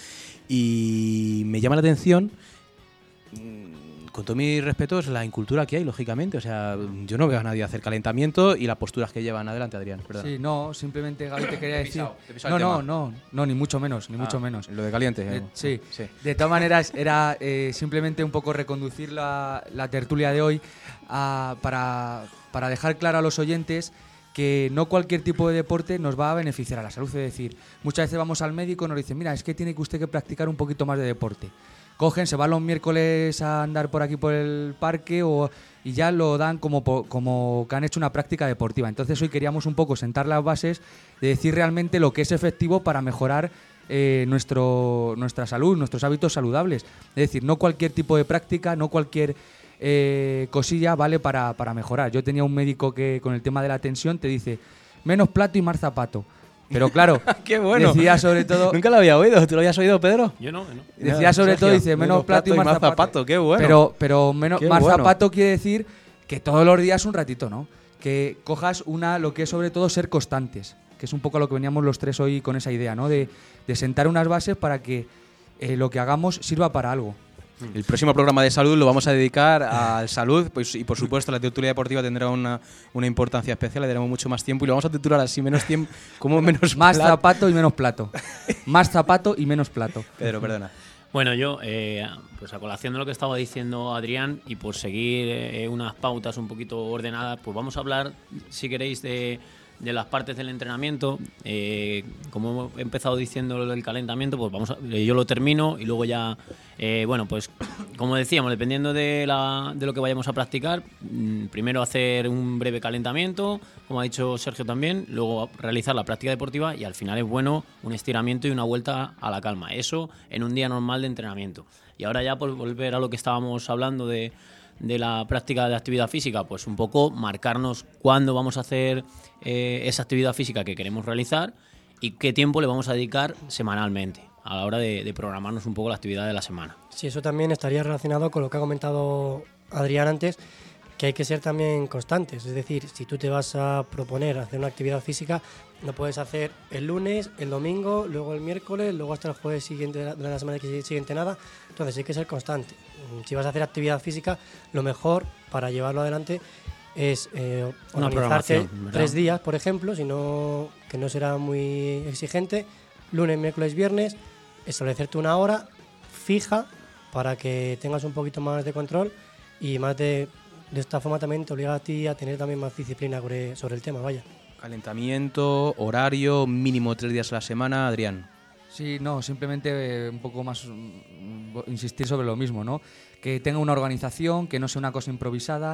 y me llama la atención, con todo mi respeto, es la incultura que hay, lógicamente. O sea, yo no veo a nadie hacer calentamiento y las posturas que llevan. Adelante, Adrián. Perdón. Sí, no, simplemente, Gaby, te quería Te he decir... pisado, te he pisado no, el no, tema. no, no, ni mucho menos, ni Ah, mucho menos. lo de caliente. Eh, eh. sí. sí. De todas maneras, era eh, simplemente un poco reconducir la, la tertulia de hoy a, para, para dejar claro a los oyentes que no cualquier tipo de deporte nos va a beneficiar a la salud. Es decir, muchas veces vamos al médico y nos dicen, mira, es que tiene que usted que practicar un poquito más de deporte. Cogen, se van los miércoles a andar por aquí por el parque o, y ya lo dan como, po- como que han hecho una práctica deportiva. Entonces hoy queríamos un poco sentar las bases de decir realmente lo que es efectivo para mejorar eh, nuestro, nuestra salud, nuestros hábitos saludables. Es decir, no cualquier tipo de práctica, no cualquier eh, cosilla vale para, para mejorar. Yo tenía un médico que con el tema de la tensión te dice menos plato y más zapato. Pero claro, ¡qué bueno! Decía sobre todo... Nunca lo había oído. ¿Tú lo habías oído, Pedro? Yo no, no. Decía sobre Sergio, todo, dice, menos plato y más zapato. zapato. ¡Qué bueno! Pero, pero menos, Qué más bueno. zapato quiere decir que todos los días un ratito, ¿no? Que cojas una, lo que es sobre todo ser constantes, que es un poco a lo que veníamos los tres hoy con esa idea, ¿no? De, de sentar unas bases para que eh, lo que hagamos sirva para algo. El próximo programa de salud lo vamos a dedicar a salud, pues, y por supuesto la tertulia deportiva tendrá una, una importancia especial, le daremos mucho más tiempo y lo vamos a titular así, menos tiempo, como menos Más plato. zapato y menos plato. Más zapato y menos plato. Pedro, perdona. Bueno, yo, eh, pues a colación de lo que estaba diciendo Adrián y por seguir eh, unas pautas un poquito ordenadas, pues vamos a hablar, si queréis, de, de las partes del entrenamiento. Eh, como he empezado diciendo el calentamiento, pues vamos a, eh, yo lo termino y luego ya, eh, bueno, pues como decíamos, dependiendo de, la, de lo que vayamos a practicar, mmm, primero hacer un breve calentamiento, como ha dicho Sergio también, luego realizar la práctica deportiva y al final es bueno un estiramiento y una vuelta a la calma. Eso en un día normal de entrenamiento. Y ahora ya por volver a lo que estábamos hablando de, de la práctica de actividad física, pues un poco marcarnos cuándo vamos a hacer eh, esa actividad física que queremos realizar y qué tiempo le vamos a dedicar semanalmente a la hora de, de programarnos un poco la actividad de la semana. Sí, eso también estaría relacionado con lo que ha comentado Adrián antes, que hay que ser también constantes. Es decir, si tú te vas a proponer hacer una actividad física, no puedes hacer el lunes, el domingo, luego el miércoles, luego hasta el jueves siguiente de la semana siguiente nada. Entonces hay que ser constante. Si vas a hacer actividad física, lo mejor para llevarlo adelante es eh, Una organizarte programación, ¿verdad? tres días, por ejemplo, si no, que no será muy exigente, lunes, miércoles, viernes, establecerte una hora fija para que tengas un poquito más de control y más de, de esta forma también te obliga a ti a tener también más disciplina sobre, sobre el tema, vaya. Calentamiento, horario, mínimo tres días a la semana, Adrián. Sí, no, simplemente eh, un poco más mm, insistir sobre lo mismo, ¿no? Que tenga una organización, que no sea una cosa improvisada,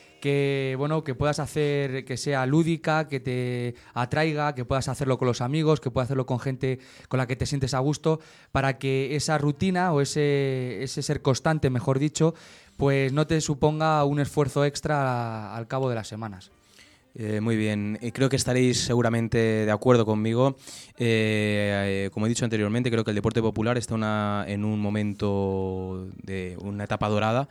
que bueno, que puedas hacer que sea lúdica, que te atraiga, que puedas hacerlo con los amigos, que puedas hacerlo con gente con la que te sientes a gusto, para que esa rutina o ese, ese ser constante, mejor dicho, pues no te suponga un esfuerzo extra a- al cabo de las semanas. Eh, muy bien, eh, creo que estaréis seguramente de acuerdo conmigo. Eh, eh, como he dicho anteriormente, creo que el deporte popular está una, en un momento de una etapa dorada.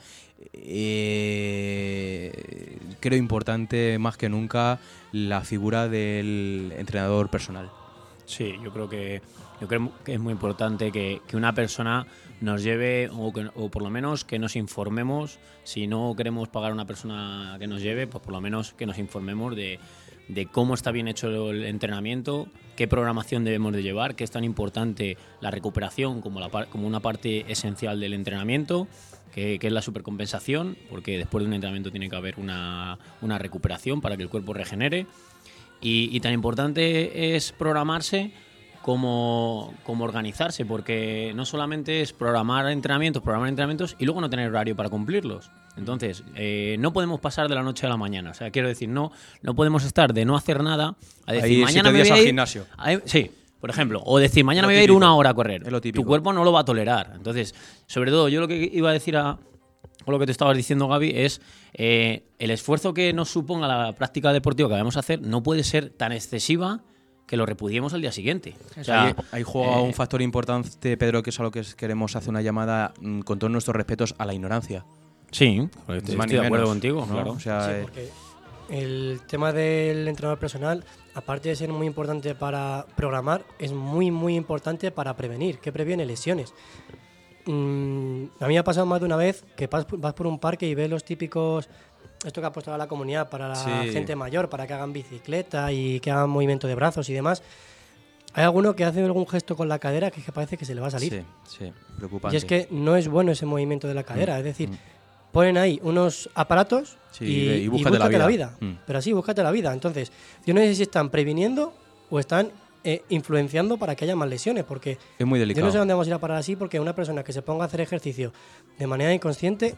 Eh, creo importante más que nunca la figura del entrenador personal. Sí, yo creo que yo creo que es muy importante que, que una persona nos lleve, o, que, o por lo menos que nos informemos. Si no queremos pagar a una persona que nos lleve, pues por lo menos que nos informemos de, de cómo está bien hecho el entrenamiento, qué programación debemos de llevar, que es tan importante la recuperación como, la, como una parte esencial del entrenamiento, que, que es la supercompensación, porque después de un entrenamiento tiene que haber una, una recuperación para que el cuerpo regenere. Y, y tan importante es programarse como, como organizarse, porque no solamente es programar entrenamientos, programar entrenamientos y luego no tener horario para cumplirlos. Entonces, eh, no podemos pasar de la noche a la mañana. O sea, quiero decir, no, no podemos estar de no hacer nada a decir, ahí mañana me voy a ir al gimnasio. A, sí, por ejemplo, o decir, mañana me voy a ir una hora a correr. Tu cuerpo no lo va a tolerar. Entonces, sobre todo, yo lo que iba a decir a... o lo que te estabas diciendo, Gaby, es eh, el esfuerzo que nos suponga la práctica deportiva que vamos a hacer no puede ser tan excesiva que lo repudiemos al día siguiente. O sea, ahí, ahí juega eh, un factor importante, Pedro, que es a lo que queremos hacer una llamada mmm, con todos nuestros respetos a la ignorancia. Sí, estoy, estoy de acuerdo contigo, ¿no? Claro. O sea, sí, porque el tema del entrenador personal, aparte de ser muy importante para programar, es muy, muy importante para prevenir, que previene lesiones. Mm, a mí me ha pasado más de una vez que vas, vas por un parque y ves los típicos, esto que ha puesto la comunidad para la sí. gente mayor, para que hagan bicicleta y que hagan movimiento de brazos y demás. Hay alguno que hace algún gesto con la cadera que, es que parece que se le va a salir. Sí, sí, preocupante. Y es que no es bueno ese movimiento de la cadera, mm. es decir, mm. ponen ahí unos aparatos sí, y, y, búscate y búscate la vida. La vida. Mm. Pero así, búscate la vida. Entonces, yo no sé si están previniendo o están eh, influenciando para que haya más lesiones, porque es muy delicado. Yo no sé dónde vamos a ir a parar así, porque una persona que se ponga a hacer ejercicio de manera inconsciente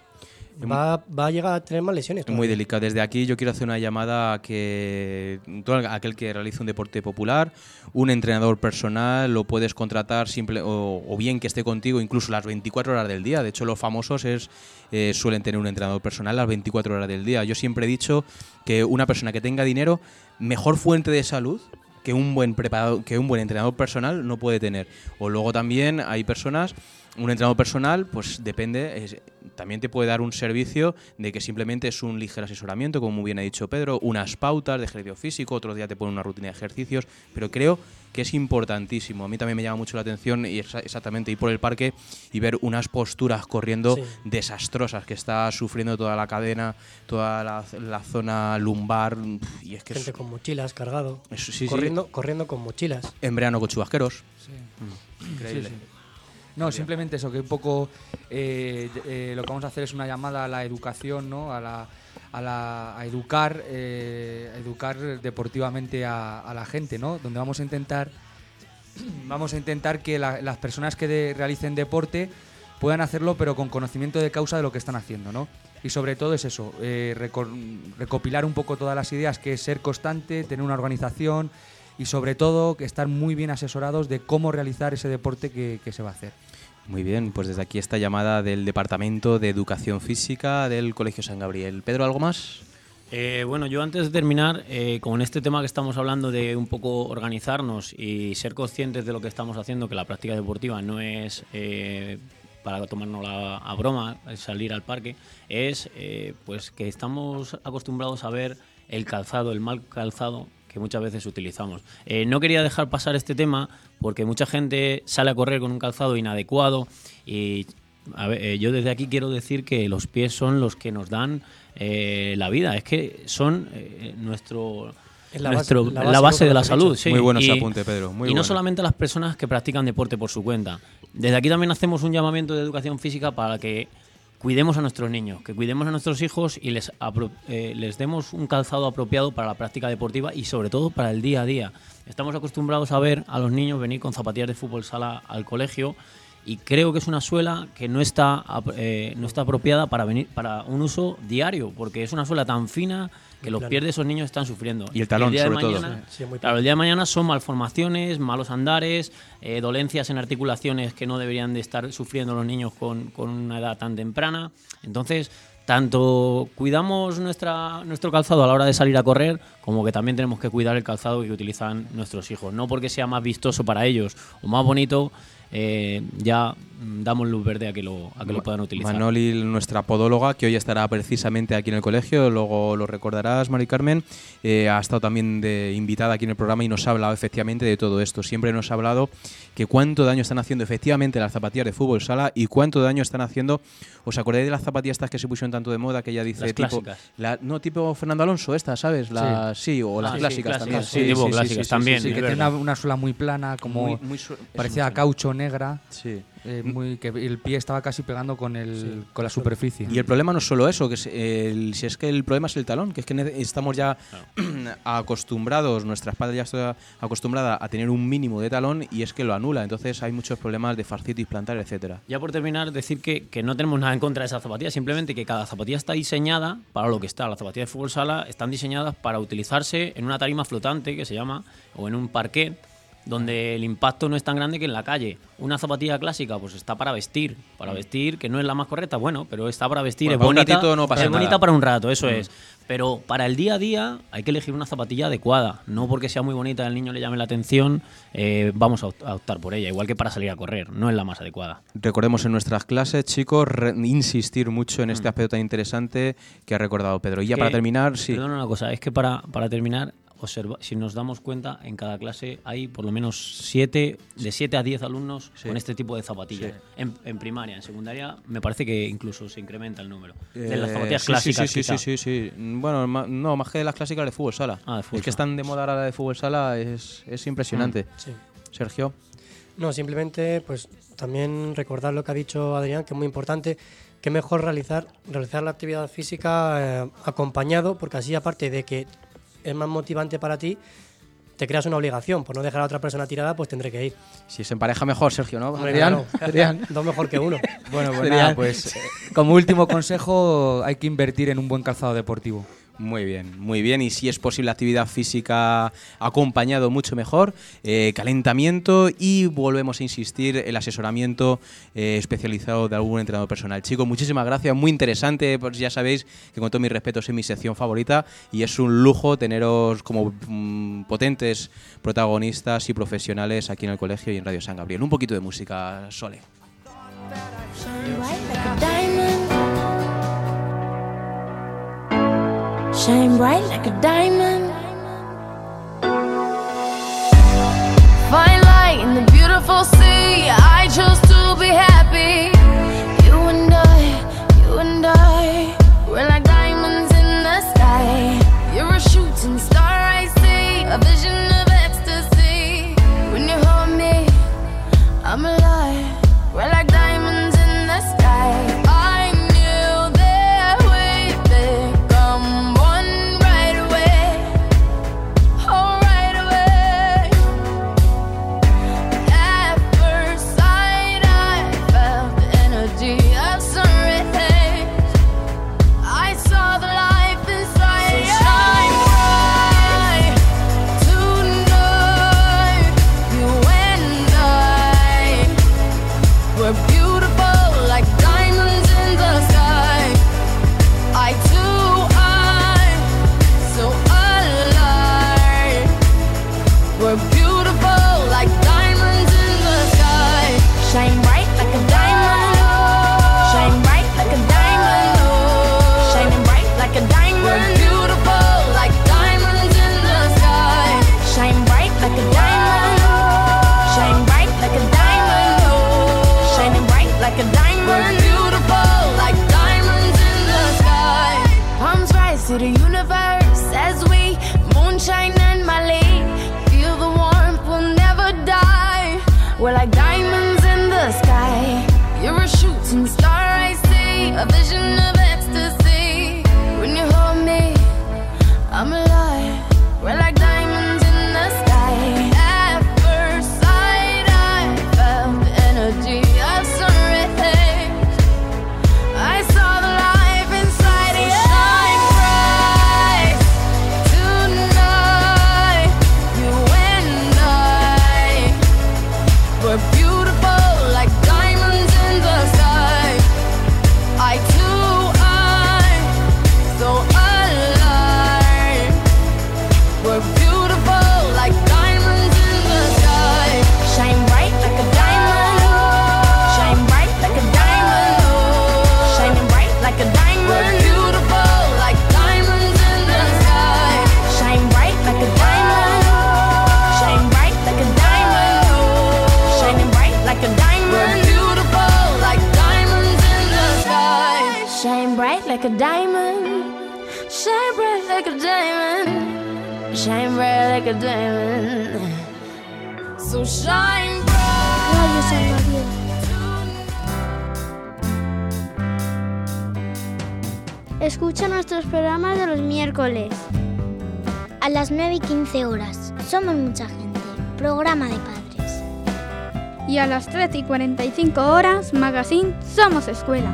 va, va a llegar a tener más lesiones. Es muy delicado. Desde aquí yo quiero hacer una llamada a que todo aquel que realice un deporte popular, un entrenador personal, lo puedes contratar simple o, o bien que esté contigo incluso las veinticuatro horas del día. De hecho, los famosos es eh, suelen tener un entrenador personal las veinticuatro horas del día. Yo siempre he dicho que una persona que tenga dinero, mejor fuente de salud que un buen preparado, que un buen entrenador personal no puede tener. O luego también hay personas, un entrenador personal, pues depende, es, también te puede dar un servicio de que simplemente es un ligero asesoramiento, como muy bien ha dicho Pedro, unas pautas de ejercicio físico, otros días te pone una rutina de ejercicios, pero creo que es importantísimo. A mí también me llama mucho la atención y exactamente ir por el parque y ver unas posturas corriendo sí. desastrosas que está sufriendo toda la cadena, toda la, la zona lumbar. Y es que gente es, con mochilas cargado, eso, sí, corriendo, sí. corriendo con mochilas. En verano con chubasqueros. Sí. Mm. Increíble. Sí, sí. No, simplemente eso, que un poco eh, eh, lo que vamos a hacer es una llamada a la educación, ¿no? A la a, la, a educar eh, a educar deportivamente a, a la gente, ¿no? Donde vamos a intentar vamos a intentar que la, las personas que de, realicen deporte puedan hacerlo, pero con conocimiento de causa de lo que están haciendo, ¿no? Y sobre todo es eso, eh, reco recopilar un poco todas las ideas, que es ser constante, tener una organización y sobre todo estar muy bien asesorados de cómo realizar ese deporte que, que se va a hacer. Muy bien, pues desde aquí esta llamada del Departamento de Educación Física del Colegio San Gabriel. Pedro, ¿algo más? Eh, bueno, yo antes de terminar, eh, con este tema que estamos hablando de un poco organizarnos y ser conscientes de lo que estamos haciendo, que la práctica deportiva no es eh, para tomárnosla a, a broma, salir al parque, es eh, pues que estamos acostumbrados a ver el calzado, el mal calzado que muchas veces utilizamos. Eh, no quería dejar pasar este tema porque mucha gente sale a correr con un calzado inadecuado y a ver, eh, yo desde aquí quiero decir que los pies son los que nos dan eh, la vida, es que son eh, nuestro... La nuestro, base, la base, la base de la salud, sí. Muy bueno y, ese apunte, Pedro. Muy y bueno. no solamente las personas que practican deporte por su cuenta. Desde aquí también hacemos un llamamiento de educación física para que cuidemos a nuestros niños, que cuidemos a nuestros hijos y les, eh, les demos un calzado apropiado para la práctica deportiva y sobre todo para el día a día. Estamos acostumbrados a ver a los niños venir con zapatillas de fútbol sala al colegio y creo que es una suela que no está, eh, no está apropiada para, venir, para un uso diario, porque es una suela tan fina que los pies de esos niños están sufriendo. Y el talón, el sobre mañana, todo. Sí, muy claro, el día de mañana son malformaciones, malos andares, eh, dolencias en articulaciones que no deberían de estar sufriendo los niños con, con una edad tan temprana. Entonces, tanto cuidamos nuestra, nuestro calzado a la hora de salir a correr, como que también tenemos que cuidar el calzado que utilizan nuestros hijos. No porque sea más vistoso para ellos o más bonito, eh, ya damos luz verde a que lo, a que lo puedan utilizar. Manoli, nuestra podóloga, que hoy estará precisamente aquí en el colegio, luego lo recordarás, Mari Carmen, eh, ha estado también de invitada aquí en el programa y nos ha hablado efectivamente de todo esto. Siempre nos ha hablado que cuánto daño están haciendo efectivamente las zapatillas de fútbol sala y cuánto daño están haciendo. ¿Os acordáis de las zapatillas estas que se pusieron tanto de moda, que ella dice las tipo clásicas? La, no, tipo Fernando Alonso, estas, ¿sabes? Las, sí. sí, o las ah, clásicas sí, también. Sí, sí, tipo sí, clásicas sí, también. Sí, sí, que tiene una, una suela muy plana, como muy, muy su- parecía caucho negra. Sí. Eh, muy, que el pie estaba casi pegando con el sí, con la superficie. Y el problema no es solo eso, que es el, si es que el problema es el talón, que es que estamos ya claro. acostumbrados, nuestra espalda ya está acostumbrada a tener un mínimo de talón y es que lo anula, entonces hay muchos problemas de fascitis plantar, etcétera. Ya por terminar, decir que, que no tenemos nada en contra de esas zapatillas, simplemente que cada zapatilla está diseñada para lo que está. Las zapatillas de fútbol sala están diseñadas para utilizarse en una tarima flotante, que se llama, o en un parquet, donde el impacto no es tan grande que en la calle. Una zapatilla clásica pues está para vestir, para vestir, que no es la más correcta, bueno, pero está para vestir, bueno, es bonita, ratito no pasa es bonita nada. para un rato, eso mm. es. Pero para el día a día hay que elegir una zapatilla adecuada, no porque sea muy bonita y al niño le llame la atención, eh, vamos a optar por ella, igual que para salir a correr, no es la más adecuada. Recordemos en nuestras clases, chicos, re- insistir mucho en este mm. aspecto tan interesante que ha recordado Pedro. Y ya que, para terminar, sí. Perdona una cosa, es que para, para terminar... Observa, si nos damos cuenta, en cada clase hay por lo menos siete, de siete a diez alumnos sí. con este tipo de zapatillas. Sí. En, en primaria, en secundaria, me parece que incluso se incrementa el número. De las zapatillas sí, clásicas. Sí, sí, sí, sí, sí, sí. Bueno, ma, no, más que de las clásicas de fútbol sala. Ah, de fútbol es que están de moda ahora de fútbol sala, es, es impresionante. Mm, sí. Sergio. No, simplemente, pues también recordar lo que ha dicho Adrián, que es muy importante, que es mejor realizar, realizar la actividad física eh, acompañado, porque así, aparte de que es más motivante para ti, te creas una obligación. Por no dejar a otra persona tirada, pues tendré que ir. Si es en pareja mejor, Sergio, ¿no? Hombre, Adrián, claro. Adrián. Dos mejor que uno. Bueno, pues nada, pues como último consejo, hay que invertir en un buen calzado deportivo. Muy bien, muy bien. Y si es posible actividad física acompañado, mucho mejor. Eh, calentamiento y volvemos a insistir el asesoramiento eh, especializado de algún entrenador personal. Chicos, muchísimas gracias, muy interesante. Pues ya sabéis que con todo mi respeto es mi sección favorita y es un lujo teneros como mm, potentes protagonistas y profesionales aquí en el colegio y en Radio San Gabriel. Un poquito de música, Sole. Shine bright like a diamond. Find light in the beautiful sea. I chose to be happy. You and I, you and I, we're like diamonds in the sky. You're a shooting star I see, a vision of ecstasy. When you hold me, I'm alive. We're like diamonds in the sky. I knew that we'd become one right away. Oh, right away. At first sight, I felt the energy of sun rays. I saw the life inside you. So shine bright tonight. You and I, we're beautiful like diamonds in the sky. I too, I'm so alive. We're beautiful like diamonds in the sky. Shine bright like a diamond. Shine bright like a diamond. Shining bright like a diamond. We're beautiful like diamonds in the sky. Shine bright like a diamond. Shine bright like a diamond. Shining bright like a diamond. We're beautiful like diamonds in the sky. Palms rise to the universe as we moonshine and Malay. Feel the warmth, we'll never die. We're like diamonds in the sky. You're a shooting star I see, a vision of ecstasy. When you hold me, I'm alive. We're like diamonds in the sky. At first sight, I felt the energy of sun rays. I saw the life inside you. Shine bright tonight. You and I, we're beautiful like diamonds in the sky. I too, shine bright like a diamond. So shine bright. Radio San Gabriel. Escucha nuestros programas de los miércoles A las nueve y quince horas. Somos mucha gente. Programa de padres. Y a las trece y cuarenta y cinco horas, Magazine Somos Escuela.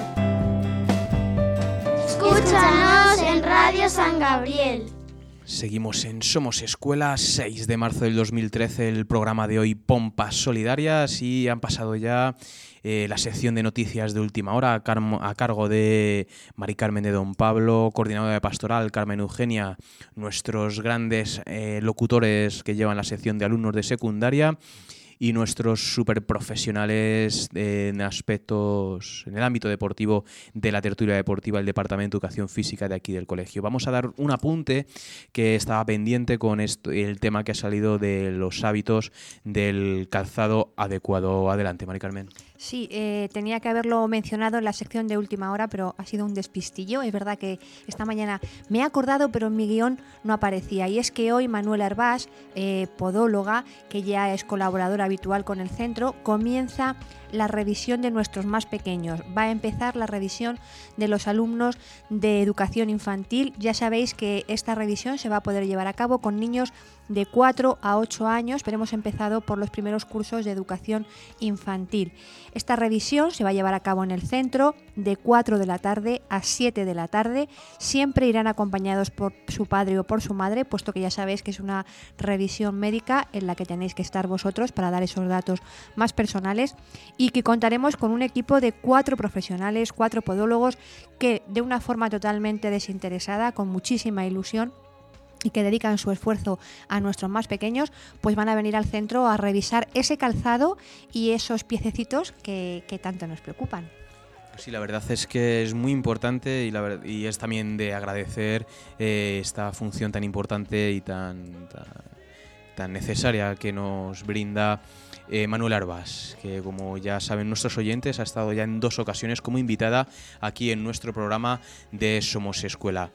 Escúchanos en Radio San Gabriel. Seguimos en Somos Escuela, seis de marzo del dos mil trece, el programa de hoy Pompas Solidarias, y han pasado ya eh, la sección de noticias de última hora a, car- a cargo de Mari Carmen de Don Pablo, coordinadora de pastoral, Carmen Eugenia, nuestros grandes eh, locutores que llevan la sección de alumnos de secundaria, y nuestros super profesionales en aspectos, en el ámbito deportivo de la tertulia deportiva del Departamento de Educación Física de aquí del colegio. Vamos a dar un apunte que estaba pendiente con esto, el tema que ha salido de los hábitos del calzado adecuado. Adelante, Mari Carmen. Sí, eh, tenía que haberlo mencionado en la sección de última hora, pero ha sido un despistillo. Es verdad que esta mañana me he acordado, pero en mi guión no aparecía. Y es que hoy Manuela Herbás, eh, podóloga, que ya es colaboradora habitual con el centro, comienza la revisión de nuestros más pequeños. Va a empezar la revisión de los alumnos de educación infantil. Ya sabéis que esta revisión se va a poder llevar a cabo con niños de cuatro a ocho años, pero hemos empezado por los primeros cursos de educación infantil. Esta revisión se va a llevar a cabo en el centro de cuatro de la tarde a siete de la tarde. Siempre irán acompañados por su padre o por su madre, puesto que ya sabéis que es una revisión médica en la que tenéis que estar vosotros para dar esos datos más personales, y que contaremos con un equipo de cuatro profesionales, cuatro podólogos que de una forma totalmente desinteresada, con muchísima ilusión, y que dedican su esfuerzo a nuestros más pequeños, pues van a venir al centro a revisar ese calzado y esos piececitos que, que tanto nos preocupan. Sí, la verdad es que es muy importante, y, la ver- y es también de agradecer eh, esta función tan importante y tan, tan, tan necesaria que nos brinda Eh, Manuela Herbás, que como ya saben nuestros oyentes ha estado ya en dos ocasiones como invitada aquí en nuestro programa de Somos Escuela.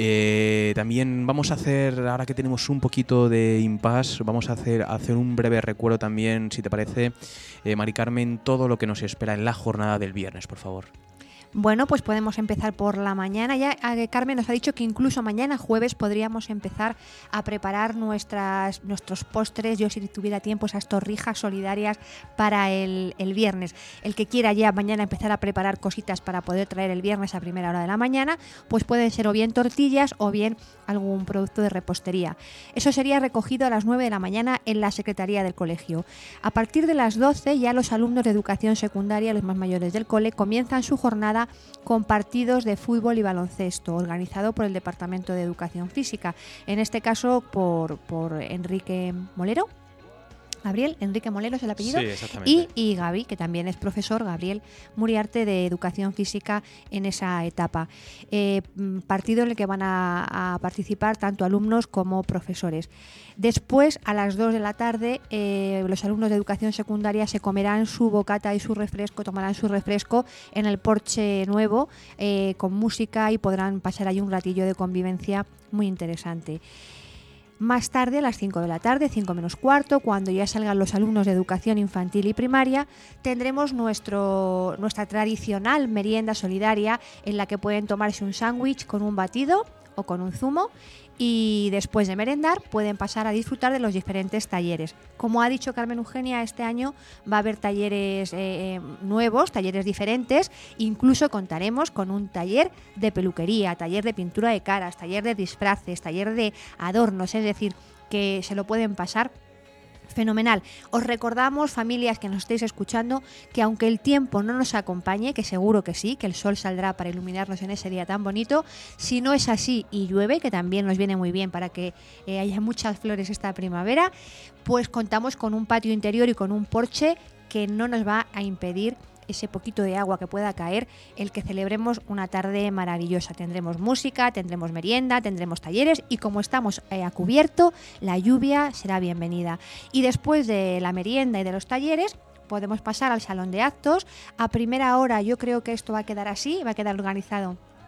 Eh, también vamos a hacer, ahora que tenemos un poquito de impasse, vamos a hacer, hacer un breve recuerdo también, si te parece, eh, Mari Carmen, todo lo que nos espera en la jornada del viernes, por favor. Bueno, pues podemos empezar por la mañana. Ya eh, Carmen nos ha dicho que incluso mañana jueves podríamos empezar a preparar nuestras, nuestros postres. Yo, si tuviera tiempo, esas torrijas solidarias para el, el viernes. El que quiera ya mañana empezar a preparar cositas para poder traer el viernes a primera hora de la mañana, pues pueden ser o bien tortillas o bien algún producto de repostería. Eso sería recogido a las nueve de la mañana en la secretaría del colegio. A partir de las doce ya los alumnos de educación secundaria, los más mayores del cole, comienzan su jornada con partidos de fútbol y baloncesto, organizado por el Departamento de Educación Física, en este caso por, por Enrique Molero. Gabriel, Enrique Molero es el apellido. Sí, exactamente. Y, y Gaby, que también es profesor, Gabriel Muriarte, de Educación Física en esa etapa. Eh, partido en el que van a, a participar tanto alumnos como profesores. Después, a las dos de la tarde, eh, los alumnos de Educación Secundaria se comerán su bocata y su refresco, tomarán su refresco en el porche nuevo, eh, con música, y podrán pasar ahí un ratillo de convivencia muy interesante. Más tarde, a las cinco de la tarde, cinco menos cuarto, cuando ya salgan los alumnos de educación infantil y primaria, tendremos nuestro, nuestra tradicional merienda solidaria, en la que pueden tomarse un sándwich con un batido o con un zumo, y después de merendar pueden pasar a disfrutar de los diferentes talleres. Como ha dicho Carmen Eugenia, este año va a haber talleres eh, nuevos, talleres diferentes. Incluso contaremos con un taller de peluquería, taller de pintura de caras, taller de disfraces, taller de adornos, es decir, que se lo pueden pasar fenomenal. Os recordamos, familias que nos estéis escuchando, que aunque el tiempo no nos acompañe, que seguro que sí, que el sol saldrá para iluminarnos en ese día tan bonito, si no es así y llueve, que también nos viene muy bien para que eh, haya muchas flores esta primavera, pues contamos con un patio interior y con un porche que no nos va a impedir ese poquito de agua que pueda caer, el que celebremos una tarde maravillosa. Tendremos música, tendremos merienda, tendremos talleres, y como estamos eh, a cubierto, la lluvia será bienvenida. Y después de la merienda y de los talleres, podemos pasar al salón de actos. A primera hora, yo creo que esto va a quedar así, va a quedar organizado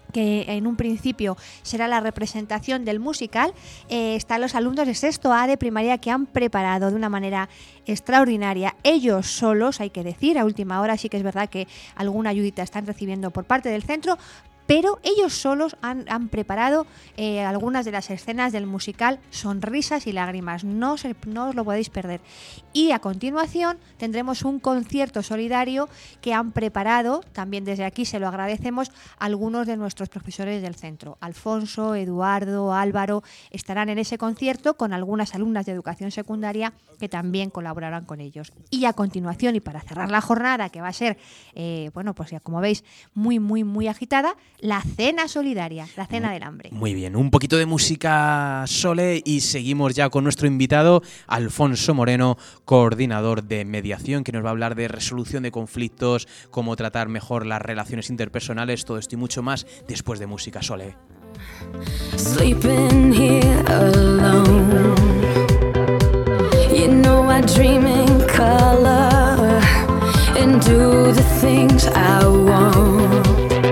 que en un principio será la representación del musical, eh, están los alumnos de sexto A de primaria que han preparado de una manera extraordinaria, ellos solos, hay que decir, a última hora sí que es verdad que alguna ayudita están recibiendo por parte del centro, pero ellos solos han, han preparado eh, algunas de las escenas del musical Sonrisas y Lágrimas. No, se, no os lo podéis perder. Y a continuación tendremos un concierto solidario que han preparado, también desde aquí se lo agradecemos, algunos de nuestros profesores del centro. Alfonso, Eduardo, Álvaro estarán en ese concierto con algunas alumnas de educación secundaria que también colaborarán con ellos. Y a continuación, y para cerrar la jornada, que va a ser, eh, bueno, pues ya como veis, muy, muy, muy agitada, la cena solidaria, la cena del hambre. Muy bien, un poquito de música, Sole, y seguimos ya con nuestro invitado, Alfonso Moreno, coordinador de mediación, que nos va a hablar de resolución de conflictos, cómo tratar mejor las relaciones interpersonales, todo esto y mucho más después de música, Sole. Sleeping here alone. You know I dream in color and do the things I want.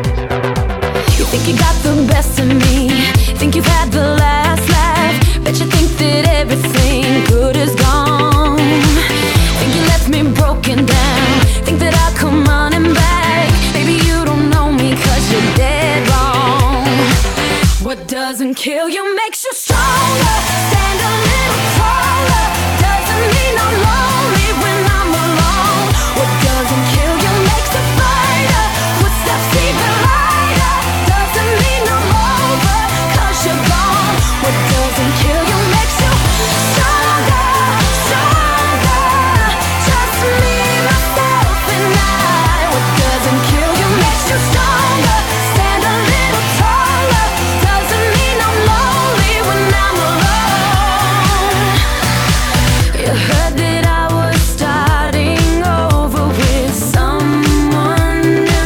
Think you got the best of me, think you've had the last laugh, bet you think that everything good is gone. Think you left me broken down, think that I'll come running back. Baby, you don't know me cause you're dead wrong. What doesn't kill you makes you stronger, stand a little taller. Doesn't mean I'm lonely when I'm alone. What doesn't kill you makes a fighter, footsteps even lighter. Doesn't mean I'm over, cause you're gone. What doesn't kill you makes you stronger, stronger. Just me, myself and I. What doesn't kill you makes you stronger, stand a little taller. Doesn't mean I'm lonely when I'm alone. You heard that I was starting over with someone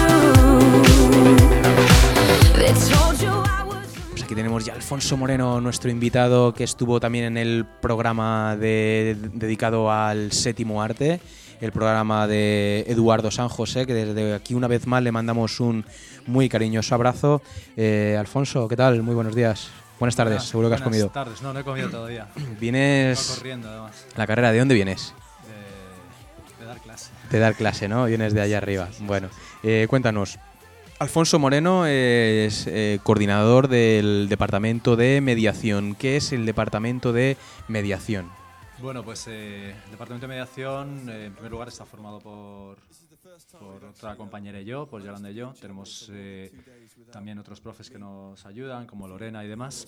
new. They told you I was. Pues aquí tenemos ya a Alfonso Moreno, nuestro invitado, que estuvo también en el programa de, dedicado al séptimo arte, el programa de Eduardo San José, que desde aquí una vez más le mandamos un muy cariñoso abrazo. Eh, Alfonso, ¿qué tal? Muy buenos días. Buenas tardes, Buenas, seguro que has buenas comido. tardes, no, no he comido todavía. Vienes... Va corriendo, además. La carrera, ¿de dónde vienes? De, de dar clase. De dar clase, ¿no? Vienes de allá arriba. Bueno, eh, cuéntanos. Alfonso Moreno es eh, coordinador del Departamento de Mediación. ¿Qué es el Departamento de Mediación? Bueno, pues eh, el Departamento de Mediación, eh, en primer lugar, está formado por, por otra compañera y yo, por Yolanda y yo. Tenemos eh, también otros profes que nos ayudan, como Lorena y demás.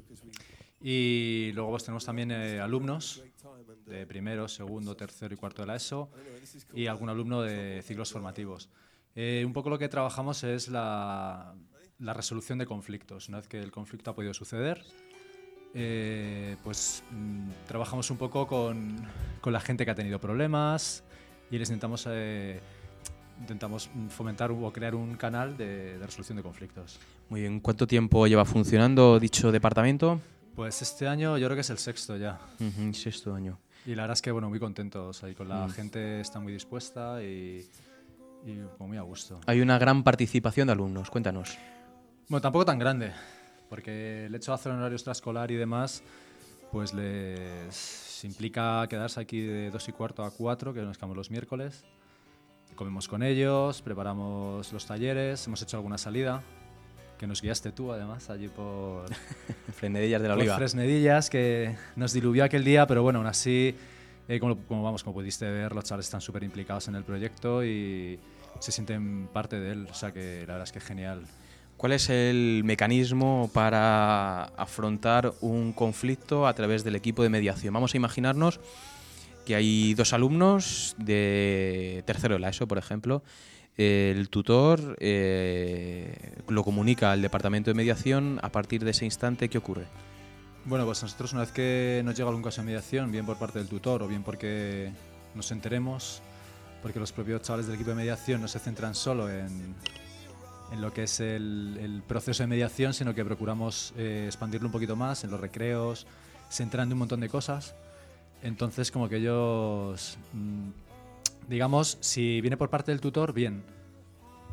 Y luego pues tenemos también eh, alumnos de primero, segundo, tercero y cuarto de la ESO y algún alumno de ciclos formativos. Eh, un poco lo que trabajamos es la, la resolución de conflictos. Una vez que el conflicto ha podido suceder, eh, pues mmm, trabajamos un poco con, con la gente que ha tenido problemas y les intentamos, eh, intentamos fomentar o crear un canal de, de resolución de conflictos. Muy bien, ¿cuánto tiempo lleva funcionando dicho departamento? Pues este año yo creo que es el sexto ya. Uh-huh, sexto año. Y la verdad es que bueno, muy contentos. Ahí con la mm. gente está muy dispuesta y... y muy a gusto. Hay una gran participación de alumnos, cuéntanos. Bueno, tampoco tan grande, porque el hecho de hacer un horario extraescolar y demás, pues les implica quedarse aquí de dos y cuarto a cuatro, que nos quedamos los miércoles. Comemos con ellos, preparamos los talleres, hemos hecho alguna salida, que nos guiaste tú además, allí por... Fresnedillas de la por Oliva. Fresnedillas, que nos diluvió aquel día, pero bueno, aún así, eh, como, como, vamos, como pudiste ver, los chavales están súper implicados en el proyecto y se sienten parte de él, o sea que la verdad es que es genial. ¿Cuál es el mecanismo para afrontar un conflicto a través del equipo de mediación? Vamos a imaginarnos que hay dos alumnos de tercero de la ESO, por ejemplo. El tutor eh, lo comunica al departamento de mediación. A partir de ese instante, ¿qué ocurre? Bueno, pues nosotros una vez que nos llega algún caso de mediación, bien por parte del tutor o bien porque nos enteremos, porque los propios chavales del equipo de mediación no se centran solo en, en lo que es el, el proceso de mediación, sino que procuramos eh, expandirlo un poquito más en los recreos, se enteran de un montón de cosas. Entonces, como que ellos, mmm, digamos, si viene por parte del tutor, bien.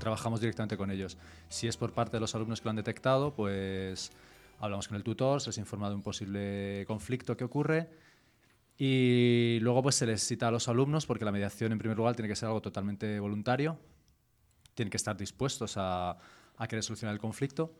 trabajamos directamente con ellos. Si es por parte de los alumnos que lo han detectado, pues hablamos con el tutor, se les informa de un posible conflicto que ocurre y luego pues se les cita a los alumnos, porque la mediación en primer lugar tiene que ser algo totalmente voluntario, tienen que estar dispuestos a, a querer solucionar el conflicto.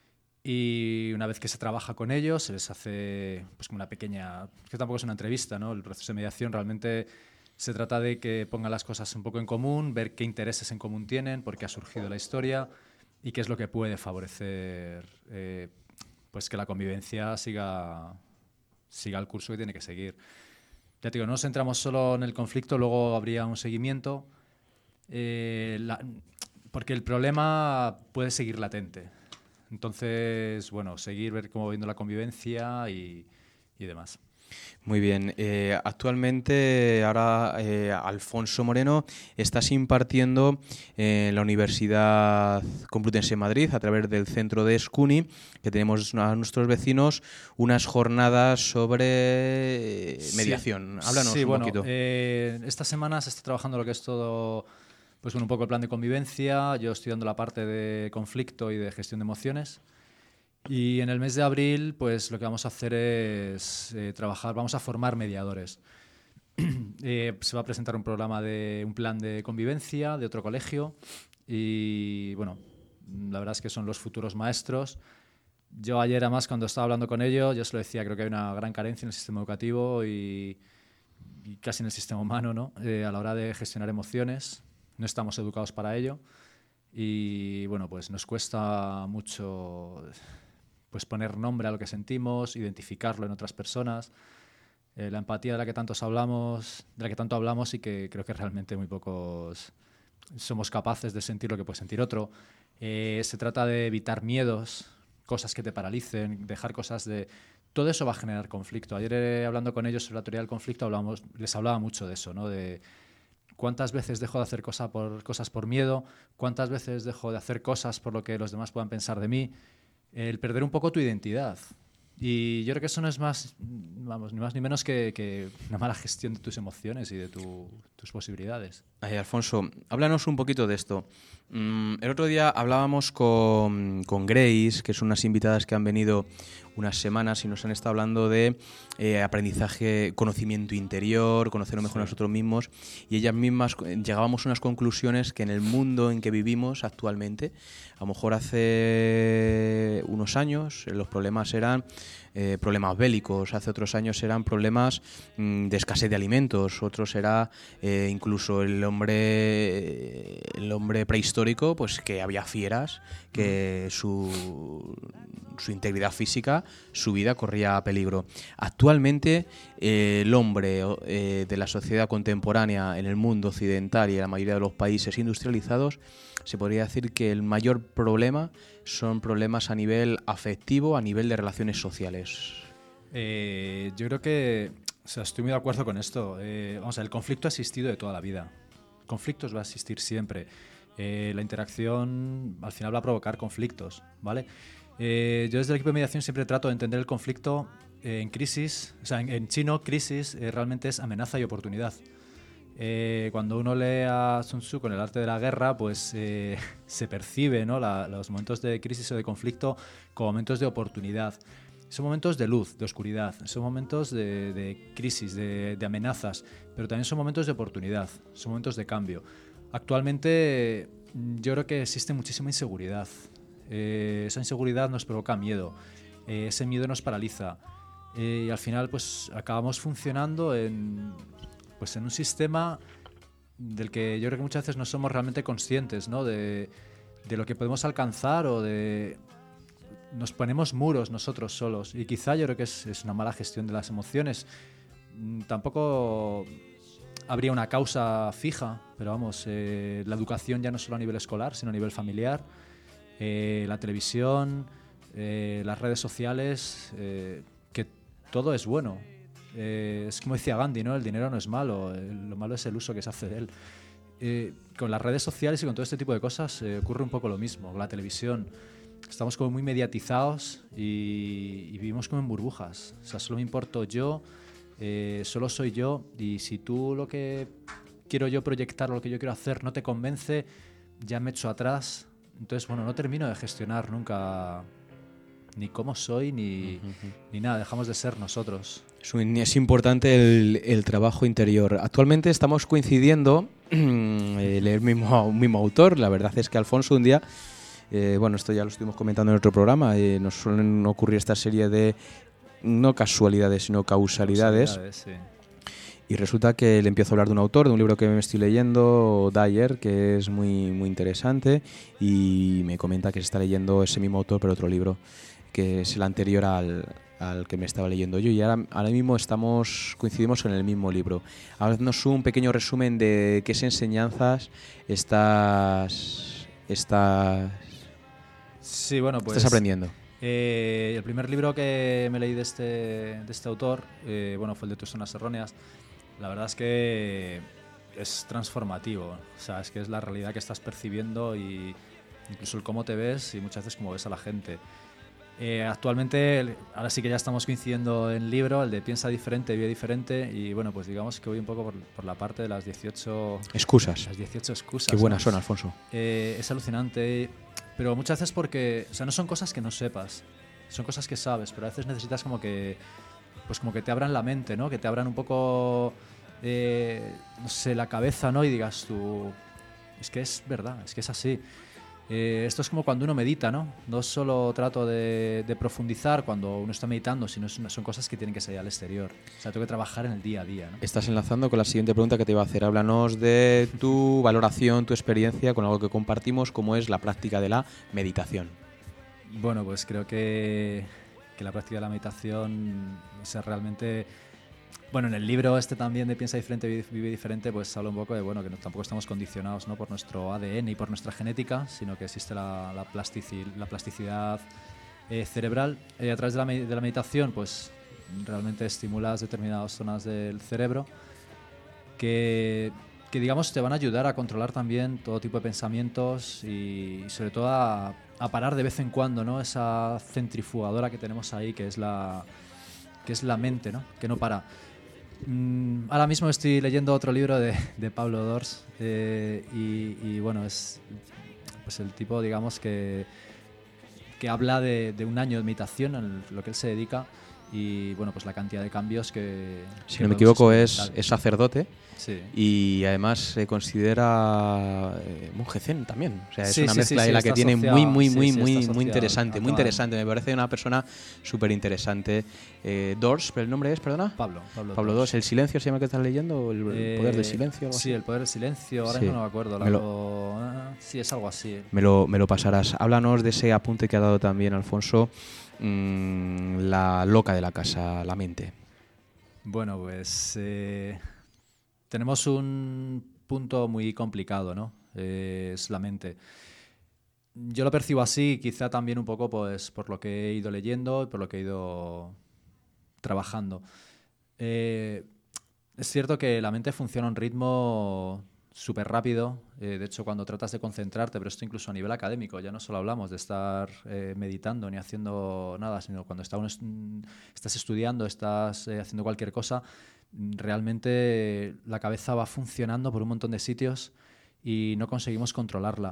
Y una vez que se trabaja con ellos, se les hace pues como una pequeña... que tampoco es una entrevista, ¿no? El proceso de mediación realmente se trata de que pongan las cosas un poco en común, ver qué intereses en común tienen, por qué ha surgido la historia y qué es lo que puede favorecer eh, pues que la convivencia siga, siga el curso que tiene que seguir. Ya te digo, no nos centramos solo en el conflicto, luego habría un seguimiento, eh, la, porque el problema puede seguir latente. Entonces, bueno, seguir, ver cómo va viendo la convivencia y, y demás. Muy bien. Eh, actualmente, ahora eh, Alfonso Moreno, estás impartiendo en la Universidad Complutense de Madrid, a través del centro de Escuni, que tenemos a nuestros vecinos, unas jornadas sobre mediación. Sí. Háblanos sí, un bueno, poquito. Eh, esta semana se está trabajando lo que es todo, pues bueno, un poco el plan de convivencia. Yo estoy dando la parte de conflicto y de gestión de emociones. Y en el mes de abril, pues lo que vamos a hacer es eh, trabajar, vamos a formar mediadores. eh, se va a presentar un programa de un plan de convivencia de otro colegio y, bueno, la verdad es que son los futuros maestros. Yo ayer, además, cuando estaba hablando con ellos, yo se lo decía, creo que hay una gran carencia en el sistema educativo y, y casi en el sistema humano, ¿no? Eh, a la hora de gestionar emociones. No estamos educados para ello y, bueno, pues nos cuesta mucho... pues poner nombre a lo que sentimos, identificarlo en otras personas, eh, la empatía de la que tantos hablamos, de la que tanto hablamos y que creo que realmente muy pocos somos capaces de sentir lo que puede sentir otro. Eh, se trata de evitar miedos, cosas que te paralicen, dejar cosas de... Todo eso va a generar conflicto. Ayer eh, hablando con ellos sobre la teoría del conflicto hablamos, les hablaba mucho de eso, ¿no? De cuántas veces dejo de hacer cosa por, cosas por miedo, cuántas veces dejo de hacer cosas por lo que los demás puedan pensar de mí. El perder un poco tu identidad. Y yo creo que eso no es más, vamos, ni más ni menos que, que una mala gestión de tus emociones y de tu, tus posibilidades. Ay, Alfonso, háblanos un poquito de esto. Mm, el otro día hablábamos con, con Grace, que son unas invitadas que han venido unas semanas y nos han estado hablando de eh, aprendizaje, conocimiento interior, conocernos mejor a nosotros mismos, y ellas mismas llegábamos a unas conclusiones que en el mundo en que vivimos actualmente, a lo mejor hace unos años los problemas eran eh, problemas bélicos, hace otros años eran problemas mmm, de escasez de alimentos, otros era eh, incluso el hombre el hombre prehistórico, pues que había fieras, que su, su integridad física, su vida corría peligro. Actualmente eh, el hombre eh, de la sociedad contemporánea en el mundo occidental y en la mayoría de los países industrializados, se podría decir que el mayor problema son problemas a nivel afectivo, a nivel de relaciones sociales. Eh, yo creo que, o sea, estoy muy de acuerdo con esto. Eh, vamos a ver, el conflicto ha existido de toda la vida. Conflictos va a existir siempre. Eh, la interacción al final va a provocar conflictos, ¿vale? Eh, yo desde el equipo de mediación siempre trato de entender el conflicto eh, en crisis, o sea, en, en chino, crisis eh, realmente es amenaza y oportunidad. Eh, cuando uno lee a Sun Tzu con el arte de la guerra, pues eh, se percibe, ¿no?, la, los momentos de crisis o de conflicto como momentos de oportunidad. Son momentos de luz, de oscuridad, son momentos de, de crisis, de, de amenazas, pero también son momentos de oportunidad, son momentos de cambio. Actualmente yo creo que existe muchísima inseguridad. Eh, esa inseguridad nos provoca miedo, eh, ese miedo nos paraliza eh, y al final pues acabamos funcionando en... pues en un sistema del que yo creo que muchas veces no somos realmente conscientes, ¿no?, de, de lo que podemos alcanzar, o de... nos ponemos muros nosotros solos, y quizá yo creo que es, es una mala gestión de las emociones. Mm, tampoco habría una causa fija, pero vamos, eh, la educación ya no solo a nivel escolar, sino a nivel familiar, eh, la televisión, eh, las redes sociales, eh, que todo es bueno. Eh, es como decía Gandhi, ¿no? El dinero no es malo, el, lo malo es el uso que se hace de él. Eh, con las redes sociales y con todo este tipo de cosas eh, ocurre un poco lo mismo. Con la televisión estamos como muy mediatizados y, y vivimos como en burbujas. O sea, solo me importo yo, eh, solo soy yo, y si tú lo que quiero yo proyectar o lo que yo quiero hacer no te convence, ya me echo atrás. Entonces, bueno, no termino de gestionar nunca ni cómo soy ni, uh-huh. ni nada, dejamos de ser nosotros. Es, un, es importante el, el trabajo interior. Actualmente estamos coincidiendo el, el mismo, mismo autor. La verdad es que Alfonso un día, eh, bueno, esto ya lo estuvimos comentando en otro programa, eh, nos suelen ocurrir esta serie de, no casualidades, sino causalidades. causalidades sí. Y resulta que le empiezo a hablar de un autor, de un libro que me estoy leyendo, Dyer, que es muy, muy interesante, y me comenta que se está leyendo ese mismo autor, pero otro libro, que es el anterior al, al que me estaba leyendo yo, y ahora, ahora mismo estamos coincidimos en el mismo libro. Haznos un pequeño resumen de qué enseñanzas estás, estás, sí, bueno, pues, estás aprendiendo. Eh, el primer libro que me leí de este, de este autor, eh, bueno, fue el de Tus zonas erróneas. La verdad es que es transformativo, o sea, es que es la realidad que estás percibiendo y incluso el cómo te ves y muchas veces cómo ves a la gente. Eh, actualmente, ahora sí que ya estamos coincidiendo en el libro, el de Piensa diferente, vive diferente, y bueno, pues digamos que voy un poco por, por la parte de las dieciocho excusas. Las dieciocho excusas. Qué buenas ¿no? son, Alfonso. Eh, es alucinante, pero muchas veces porque, o sea, no son cosas que no sepas, son cosas que sabes, pero a veces necesitas como que, pues como que te abran la mente, ¿no? Que te abran un poco, eh, no sé, la cabeza, ¿no? Y digas tú, es que es verdad, es que es así. Eh, esto es como cuando uno medita, ¿no? No solo trato de, de profundizar cuando uno está meditando, sino son, son cosas que tienen que salir al exterior. O sea, tengo que trabajar en el día a día, ¿no? Estás enlazando con la siguiente pregunta que te iba a hacer. Háblanos de tu valoración, tu experiencia con algo que compartimos, como es la práctica de la meditación. Bueno, pues creo que, que la práctica de la meditación, o sea, realmente... Bueno, en el libro este también de Piensa diferente, vive diferente, pues habla un poco de bueno, que no, tampoco estamos condicionados, ¿no? Por nuestro A D N y por nuestra genética, sino que existe la, la, plastici, la plasticidad eh, cerebral. Eh, a través de la, de la meditación, pues realmente estimulas determinadas zonas del cerebro que, que, digamos, te van a ayudar a controlar también todo tipo de pensamientos y, y sobre todo a, a parar de vez en cuando, ¿no? Esa centrifugadora que tenemos ahí, que es la, que es la mente, ¿no? Que no para. Mm, ahora mismo estoy leyendo otro libro de, de Pablo Dors eh, y, y bueno, es pues el tipo, digamos, que, que habla de, de un año de meditación en lo que él se dedica y bueno, pues la cantidad de cambios que... Si que no me equivoco es, es sacerdote sí. Y además se considera eh, monje zen también. O sea, es sí, una sí, mezcla sí, de la sí, que tiene asociado, muy, muy, sí, muy, sí, muy, muy interesante, muy claro. interesante. Me parece una persona súper interesante. Eh, Dors, ¿pero el nombre es, perdona? Pablo. Pablo, Pablo Dors. ¿El silencio se llama que estás leyendo? ¿O el eh, poder del silencio? Sí, el poder del silencio, ahora sí. no me acuerdo. Me lo, lo, ah, sí, es algo así. Me lo, me lo pasarás. Háblanos de ese apunte que ha dado también Alfonso, mmm, la loca de la casa, la mente. Bueno, pues eh, tenemos un punto muy complicado, ¿no? Eh, es la mente. Yo lo percibo así, quizá también un poco pues por lo que he ido leyendo y por lo que he ido trabajando. Eh, es cierto que la mente funciona a un ritmo súper rápido. Eh, de hecho, cuando tratas de concentrarte, pero esto incluso a nivel académico, ya no solo hablamos de estar eh, meditando ni haciendo nada, sino cuando está uno, estás estudiando, estás eh, haciendo cualquier cosa, realmente la cabeza va funcionando por un montón de sitios y no conseguimos controlarla.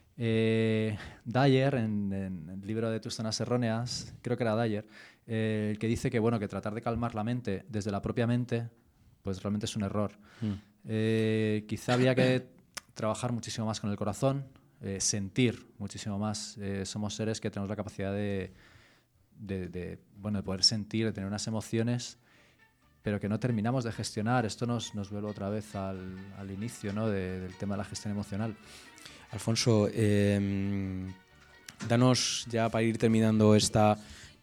Eh, Dyer, en, en el libro de Tus zonas erróneas, creo que era Dyer, eh, el que dice que, bueno, que tratar de calmar la mente desde la propia mente, pues realmente es un error. Mm. Eh, quizá habría que trabajar muchísimo más con el corazón, eh, sentir muchísimo más. Eh, somos seres que tenemos la capacidad de, de, de, bueno, de poder sentir, de tener unas emociones, pero que no terminamos de gestionar. Esto nos, nos vuelve otra vez al, al inicio, ¿no? de, del tema de la gestión emocional. Alfonso, eh, danos ya para ir terminando esta...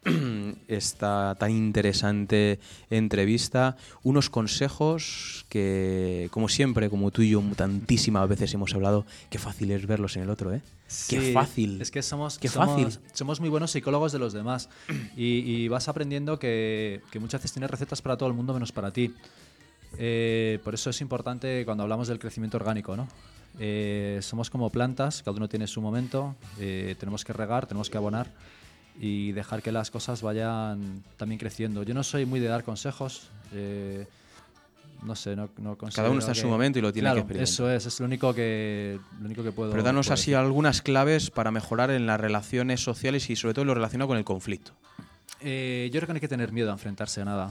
esta tan interesante entrevista, unos consejos que, como siempre, como tú y yo tantísimas veces hemos hablado, qué fácil es verlos en el otro, ¿eh? Sí, qué fácil. Es que somos, qué somos, fácil. somos muy buenos psicólogos de los demás y, y vas aprendiendo que, que muchas veces tienes recetas para todo el mundo menos para ti. Eh, por eso es importante cuando hablamos del crecimiento orgánico, ¿no? Eh, somos como plantas, cada uno tiene su momento, eh, tenemos que regar, tenemos que abonar y dejar que las cosas vayan también creciendo. Yo no soy muy de dar consejos, eh, no sé, no, no considero Cada uno está en que- su momento y lo tiene Claro, que experimentar. Eso es, es lo único que, lo único que puedo Pero danos puedo así decir. algunas claves para mejorar en las relaciones sociales y sobre todo en lo relacionado con el conflicto. Eh, yo creo que no hay que tener miedo a enfrentarse a nada.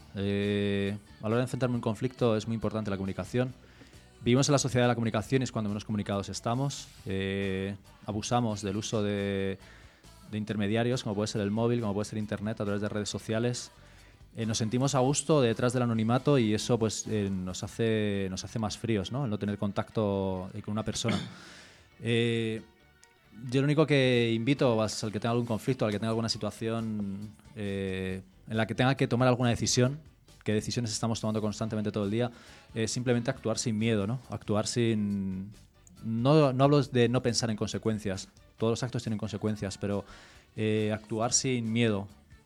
Eh, a la hora de enfrentarme a un conflicto es muy importante la comunicación. Vivimos en la sociedad de la comunicación y es cuando menos comunicados estamos. Eh, abusamos del uso de, de intermediarios, como puede ser el móvil, como puede ser Internet, a través de redes sociales. Eh, nos sentimos a gusto detrás del anonimato y eso pues, eh, nos, hace, nos hace más fríos, ¿no? El no tener contacto eh, con una persona. Eh, yo lo único que invito es al que tenga algún conflicto, al que tenga alguna situación eh, en la que tenga que tomar alguna decisión, qué decisiones estamos tomando constantemente todo el día, eh, simplemente actuar sin miedo, ¿no? Actuar sin... No, no hablo de no pensar en consecuencias, todos los actos tienen consecuencias, pero eh, actuar sin miedo.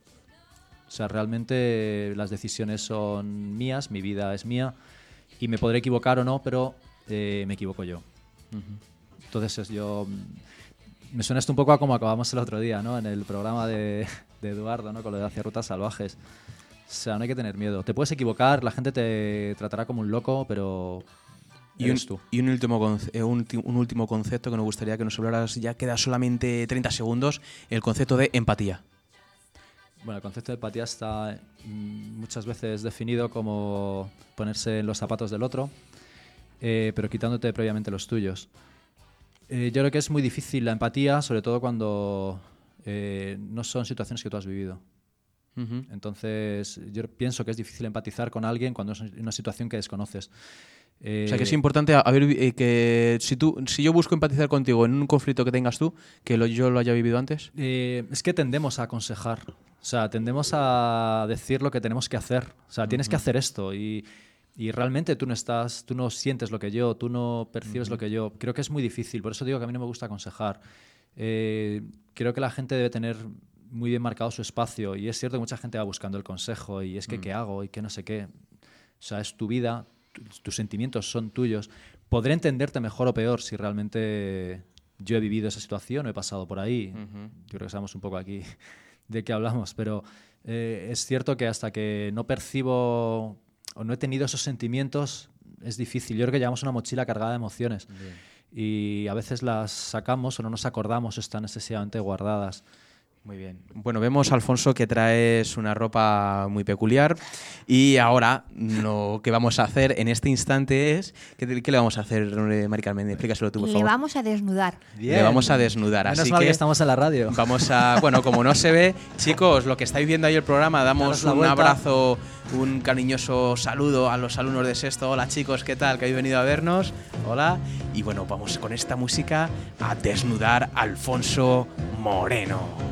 O sea, realmente las decisiones son mías, mi vida es mía y me podré equivocar o no, pero eh, me equivoco yo. Uh-huh. Entonces es yo... Me suena esto un poco a como acabamos el otro día, ¿no? En el programa de, de Eduardo, ¿no? Con lo de Hacia Rutas Salvajes. O sea, no hay que tener miedo. Te puedes equivocar, la gente te tratará como un loco, pero Y un, eres tú. y un último, conce- eh, un, ti- un último concepto que nos gustaría que nos hablaras, ya queda solamente treinta segundos, el concepto de empatía. Bueno, el concepto de empatía está mm, muchas veces definido como ponerse en los zapatos del otro, eh, pero quitándote previamente los tuyos. Eh, yo creo que es muy difícil la empatía, sobre todo cuando eh, no son situaciones que tú has vivido. Uh-huh. Entonces, yo pienso que es difícil empatizar con alguien cuando es una situación que desconoces. Eh, O sea, que es importante haber, eh, que si, tú, si yo busco empatizar contigo en un conflicto que tengas tú, que lo, yo lo haya vivido antes. Eh, es que tendemos a aconsejar, o sea, tendemos a decir lo que tenemos que hacer. O sea, tienes que hacer esto y, y realmente tú no estás, tú no sientes lo que yo, tú no percibes Ujú. lo que yo. Creo que es muy difícil, por eso digo que a mí no me gusta aconsejar. Eh, creo que la gente debe tener muy bien marcado su espacio y es cierto que mucha gente va buscando el consejo y es que Mm. qué hago y que no sé qué. O sea, es tu vida, tu- tus sentimientos son tuyos. Podré entenderte mejor o peor si realmente yo he vivido esa situación o he pasado por ahí. Ujú. Yo creo que sabemos un poco aquí de qué hablamos, pero eh, es cierto que hasta que no percibo o no he tenido esos sentimientos es difícil. Yo creo que llevamos una mochila cargada de emociones y a veces las sacamos o no nos acordamos o están excesivamente guardadas. Muy bien. Bueno, vemos, Alfonso, que traes una ropa muy peculiar y ahora lo que vamos a hacer en este instante es... ¿Qué, qué le vamos a hacer, eh, Mari Carmen? Explícaselo tú, por Le favor. vamos a desnudar. Le vamos a desnudar. Menos así mal que que estamos en la radio. Vamos a... Bueno, como no se ve, chicos, lo que estáis viendo ahí el programa, damos Daros la un vuelta. abrazo, un cariñoso saludo a los alumnos de sexto. Hola, chicos, ¿qué tal? Que habéis venido a vernos. Hola. Y bueno, vamos con esta música a desnudar a Alfonso Moreno.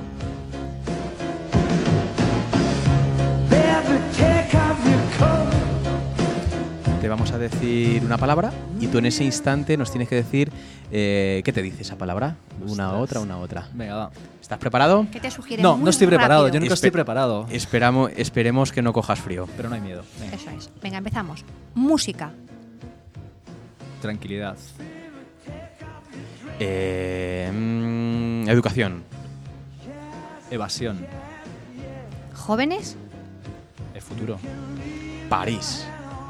Te vamos a decir una palabra y tú en ese instante nos tienes que decir eh, qué te dice esa palabra. Una, otra, una, otra. Venga, va. ¿Estás preparado? ¿Qué te sugiere? No, Muy no estoy preparado. rápido. Yo nunca Espe- estoy preparado. Esperamos, esperemos que no cojas frío. Pero no hay miedo. Venga. Eso es. Venga, empezamos. Música. Tranquilidad. Eh, mm, educación. Evasión. Jóvenes. El futuro. París.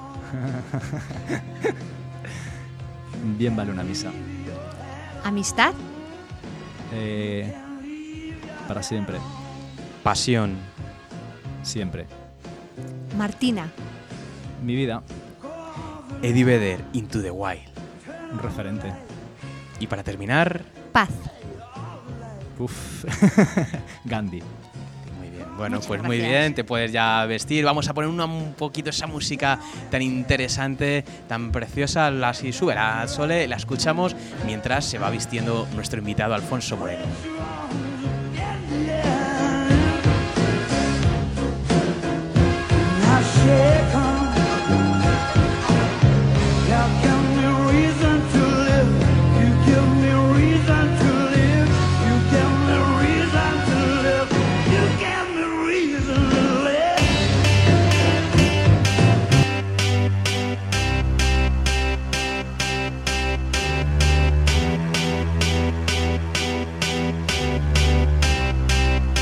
Bien vale una misa. Amistad. Eh, para siempre. Pasión. Siempre. Martina. Mi vida. Eddie Vedder, Into the Wild. Un referente. Y para terminar... Paz. Uf. Gandhi. Muy bien. Bueno, Muchas pues muy gracias. bien, te puedes ya vestir. Vamos a poner una, un poquito esa música tan interesante, tan preciosa. La, si sube la Sole, la escuchamos mientras se va vistiendo nuestro invitado Alfonso Moreno.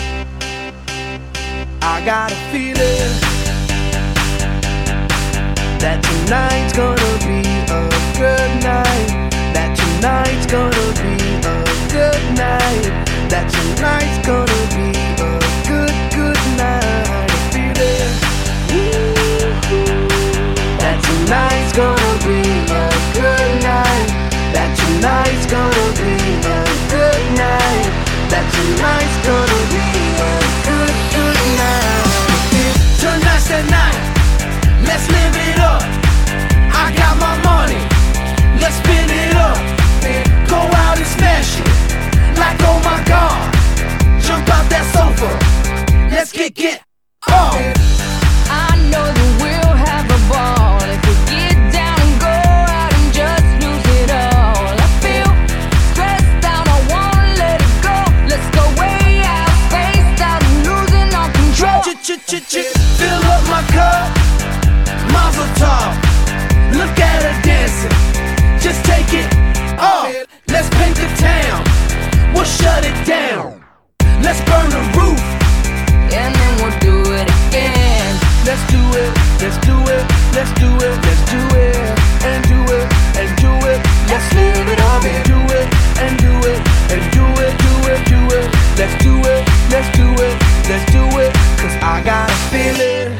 I got a feeling that tonight's gonna be a good night, that tonight's gonna be a good night, that tonight's gonna be a good, good night. I feel it. Ooh, that tonight's gonna be a good night, that tonight's gonna be a good night, that tonight's gonna be a good, good night. Tonight's the night, let's live it up. I got my money, let's spin it up. Go out and smash it, like oh my god. Jump out that sofa, let's get get up. I know that we'll have a ball if we get down and go out and just lose it all. I feel stressed out, I wanna let it go. Let's go way out, spaced out, and losing all control. Fill up my cup, Mazel tov. Look at her dancing, just take it off. Let's paint the town, we'll shut it down. Let's burn the roof, and then we'll do it again. Let's do it, let's do it, let's do it, let's do it, and do it, and do it. Let's live it up and do it, and do it, and do it, do it, do it. Let's do it, let's do it, let's do it. Cause I got a feeling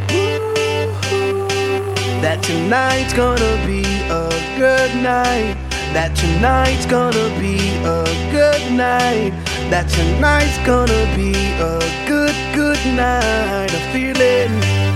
that tonight's gonna be a good night, that tonight's gonna be a good night, that tonight's gonna be a good, good night. A feeling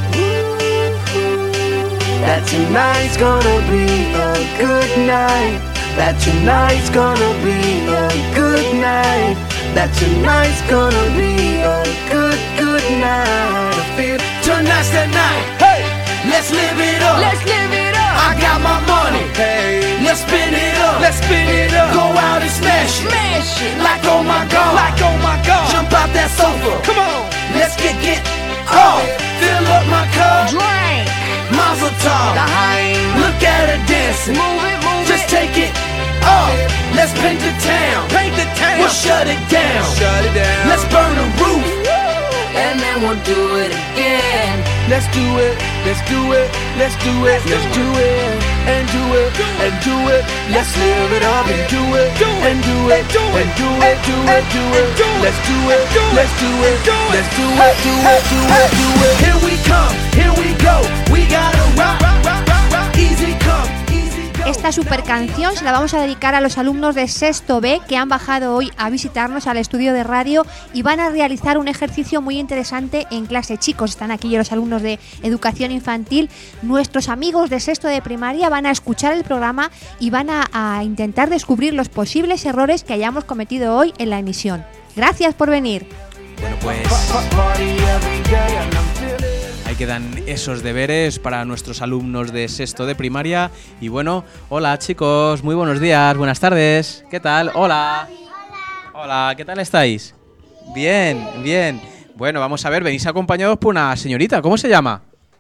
that tonight's gonna be a good night, that tonight's gonna be a good night, that tonight's gonna be a good, good night. I feel tonight's the night. Hey, let's live it up. Let's live it up. I got my money. Hey, let's spin it up. Let's spin it up. Go out and smash it. Smash it. Like oh my god. Like oh my god. Jump out that sofa. Come on. Let's get get off. Fill up my cup. Drink. Mazel tov. Look at her dancing. Move it, move Just it. take it off. Let's paint the town. Paint the town. We'll shut it down. Shut it down. Let's burn the roof, and then we'll do it again. Let's do it, let's do it, let's do it, let's do it, and do it, and do it. Let's live it up and do it, and do it, and do it, do it, do it. Let's do it, let's do it, let's do it, do it, do it, do it. Here we come, here we go. We gotta rock, rock, rock, rock, easy come. Esta super canción se la vamos a dedicar a los alumnos de sexto B que han bajado hoy a visitarnos al estudio de radio y van a realizar un ejercicio muy interesante en clase. Chicos, están aquí los alumnos de educación infantil. Nuestros amigos de sexto de primaria van a escuchar el programa y van a, a intentar descubrir los posibles errores que hayamos cometido hoy en la emisión. Gracias por venir. Bueno, pues ahí quedan esos deberes para nuestros alumnos de sexto de primaria. Y bueno, hola chicos, muy buenos días, buenas tardes. ¿Qué tal? Hola. Hola, ¿qué tal estáis? Bien, bien. Bueno, vamos a ver, venís acompañados por una señorita. ¿Cómo se llama?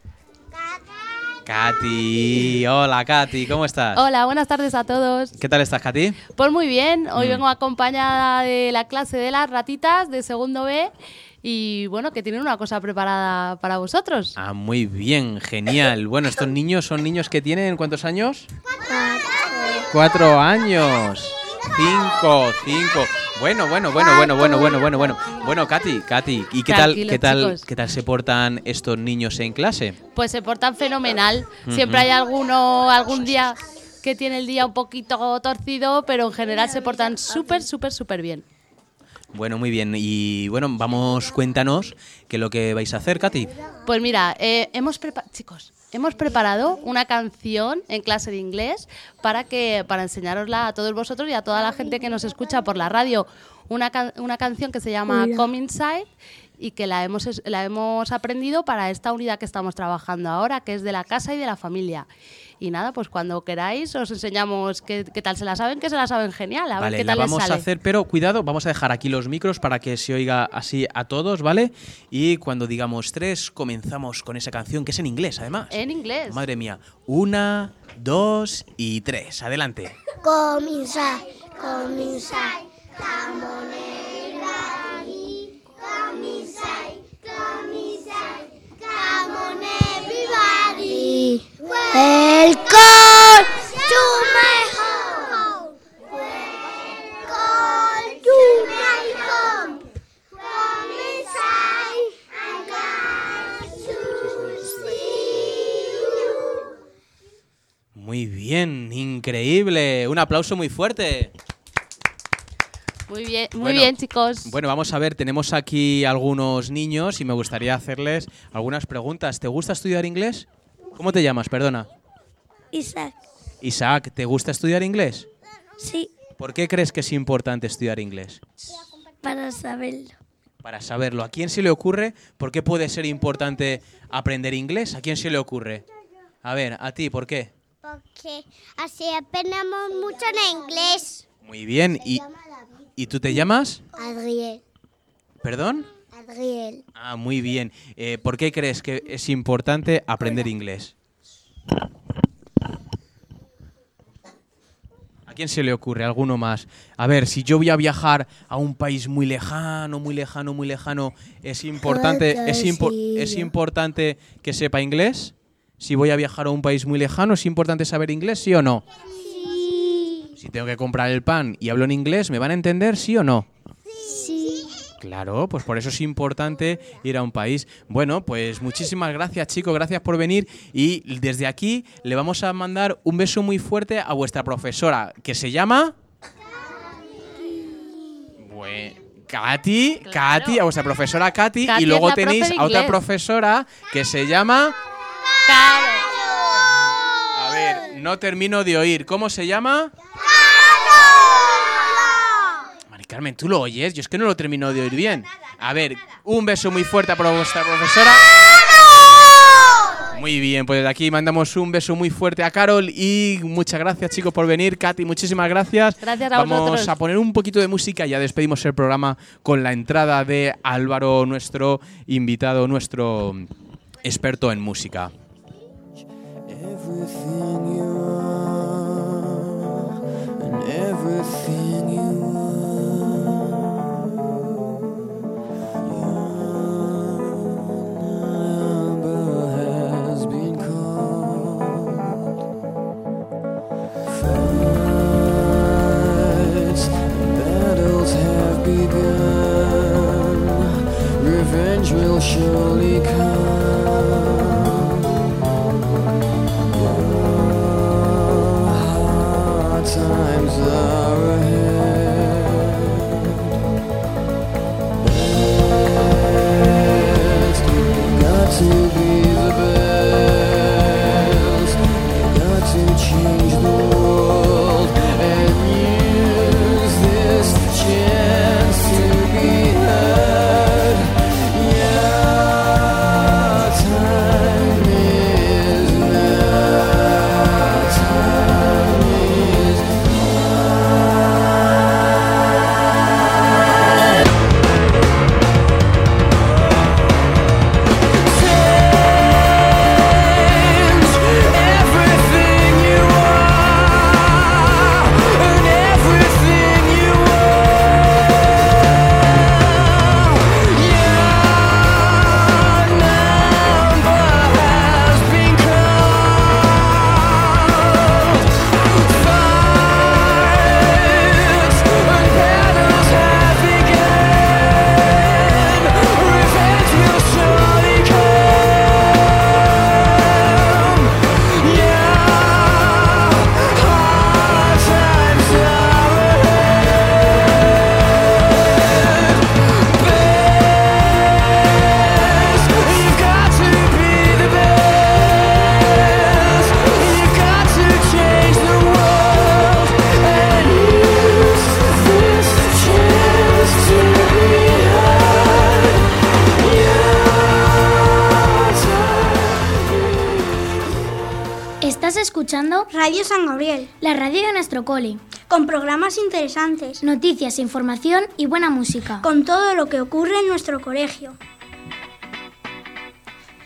Katy. Hola, Katy, ¿cómo estás? Hola, buenas tardes a todos. ¿Qué tal estás, Katy? Pues muy bien, hoy Mm. vengo acompañada de la clase de las ratitas de segundo B y bueno, que tienen una cosa preparada para vosotros. Ah, muy bien, genial. Bueno, estos niños son niños que tienen ¿cuántos años? Cuatro años. Cinco, cinco. Bueno, bueno, bueno, bueno, bueno, bueno, bueno, bueno. Bueno, Katy, Katy, ¿y qué tal, Tranquilos, qué tal, chicos. qué tal se portan estos niños en clase? Pues se portan fenomenal. Siempre Ujú. hay alguno, algún día que tiene el día un poquito torcido, pero en general se portan súper, súper, súper bien. Bueno, muy bien. Y bueno, vamos, cuéntanos qué es lo que vais a hacer, Katy. Pues mira, eh, hemos preparado, chicos, hemos preparado una canción en clase de inglés para que para enseñarosla a todos vosotros y a toda la gente que nos escucha por la radio. Una, can- una canción que se llama Mira. Come Inside y que la hemos, es- la hemos aprendido para esta unidad que estamos trabajando ahora, que es de la casa y de la familia. Y nada, pues cuando queráis os enseñamos qué, qué tal se la saben, que se la saben genial, a ver Vale, qué la tal les vamos sale. a hacer, pero cuidado, vamos a dejar aquí los micros para que se oiga así a todos, ¿vale? Y cuando digamos tres, comenzamos con esa canción que es en inglés, además. En inglés. Madre mía. Una, dos y tres. Adelante. Come inside, come inside, come on everybody. Come inside, come inside, come on everybody. When Muy bien, increíble. Un aplauso muy fuerte. Muy bien, muy Bueno, bien, chicos. Bueno, vamos a ver, tenemos aquí algunos niños y me gustaría hacerles algunas preguntas. ¿Te gusta estudiar inglés? ¿Cómo te llamas, perdona? Isaac. Isaac, ¿te gusta estudiar inglés? Sí, ¿Por qué crees que es importante estudiar inglés? para saberlo. Para saberlo. ¿A quién se le ocurre? ¿Por qué puede ser importante aprender inglés? ¿A quién se le ocurre? A ver, a ti, ¿por qué? Porque así aprendemos mucho en inglés. Muy bien. ¿Y, ¿y tú te llamas? Adriel. ¿Perdón? Adriel. Ah, muy bien. Eh, ¿Por qué crees que es importante aprender inglés? ¿A quién se le ocurre? ¿Alguno más? A ver, si yo voy a viajar a un país muy lejano, muy lejano, muy lejano, ¿es importante, es, impo- ¿es importante que sepa inglés? Si voy a viajar a un país muy lejano, ¿es importante saber inglés, sí o no? Sí. Si tengo que comprar el pan y hablo en inglés, ¿me van a entender, sí o no? Sí. Claro, pues por eso es importante ir a un país. Bueno, pues muchísimas gracias, chicos, gracias por venir y desde aquí le vamos a mandar un beso muy fuerte a vuestra profesora, que se llama... Bueno, Katy, Claro. Katy, a vuestra profesora Katy, Katy y luego es la tenéis profe de a otra inglés. profesora que se llama... Claro. A ver, no termino de oír. ¿Cómo se llama? Mari Carmen, ¿tú lo oyes? Yo es que no lo termino de oír bien. A ver, un beso muy fuerte para vuestra profesora. Muy bien, pues desde aquí mandamos un beso muy fuerte a Carol y muchas gracias, chicos, por venir. Katy, muchísimas gracias. Gracias a Vamos vosotros. a poner un poquito de música y ya despedimos el programa con la entrada de Álvaro, nuestro invitado, nuestro experto en música. Everything you are and everything you are, your number has been called. Fights and battles have begun. Revenge will surely come. Times are ahead. Best, you've got to be the best. You've got to change the world and use this chance to be heard. Yeah, time is now. Time is everything you are and everything you are. Your number has been called. Fights and battles have begun. Revenge will surely come. Yeah, hard times are ahead. Best, you've got to be the best. You've got to change the world and use this chance to be heard. Estás escuchando Radio San Gabriel, la radio de nuestro cole, Con programas interesantes. noticias, información y buena música. Con todo lo que ocurre en nuestro colegio.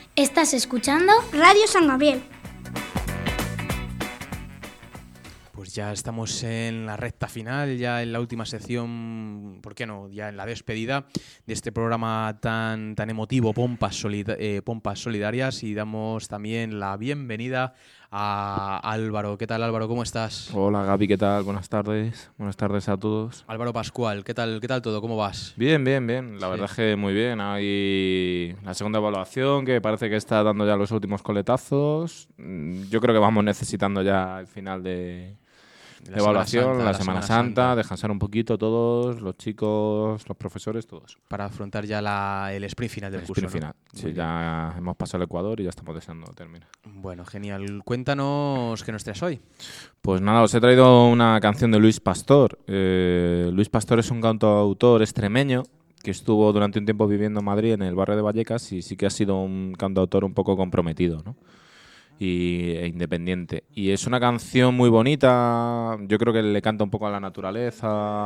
Estás escuchando Radio San Gabriel. ya estamos en la recta final, ya en la última sección, ¿por qué no? Ya en la despedida de este programa tan, tan emotivo, Pompas, Solida- eh, Pompas Solidarias, y damos también la bienvenida a Álvaro. ¿Qué tal, Álvaro? ¿Cómo estás? Hola, Gaby, ¿qué tal? Buenas tardes. Buenas tardes a todos. Álvaro Pascual, ¿qué tal, qué tal todo? ¿Cómo vas? Bien, bien, bien. La Sí. verdad es que muy bien. Hay la segunda evaluación que parece que está dando ya los últimos coletazos. Mm, Yo creo que vamos necesitando ya el final de, La de evaluación, Semana Santa, la, la Semana, Semana Santa, Santa. descansar un poquito todos, los chicos, los profesores, todos. Para afrontar ya la, el sprint final del El curso, sprint ¿no? final. Sí, Muy ya hemos pasado el Ecuador y ya estamos deseando terminar. Bueno, genial. Cuéntanos qué nos traes hoy. Pues nada, os he traído una canción de Luis Pastor. Eh, Luis Pastor es un cantautor extremeño que estuvo durante un tiempo viviendo en Madrid, en el barrio de Vallecas, y sí que ha sido un cantautor un poco comprometido, ¿no? Y, e independiente. Y es una canción muy bonita, yo creo que le canta un poco a la naturaleza,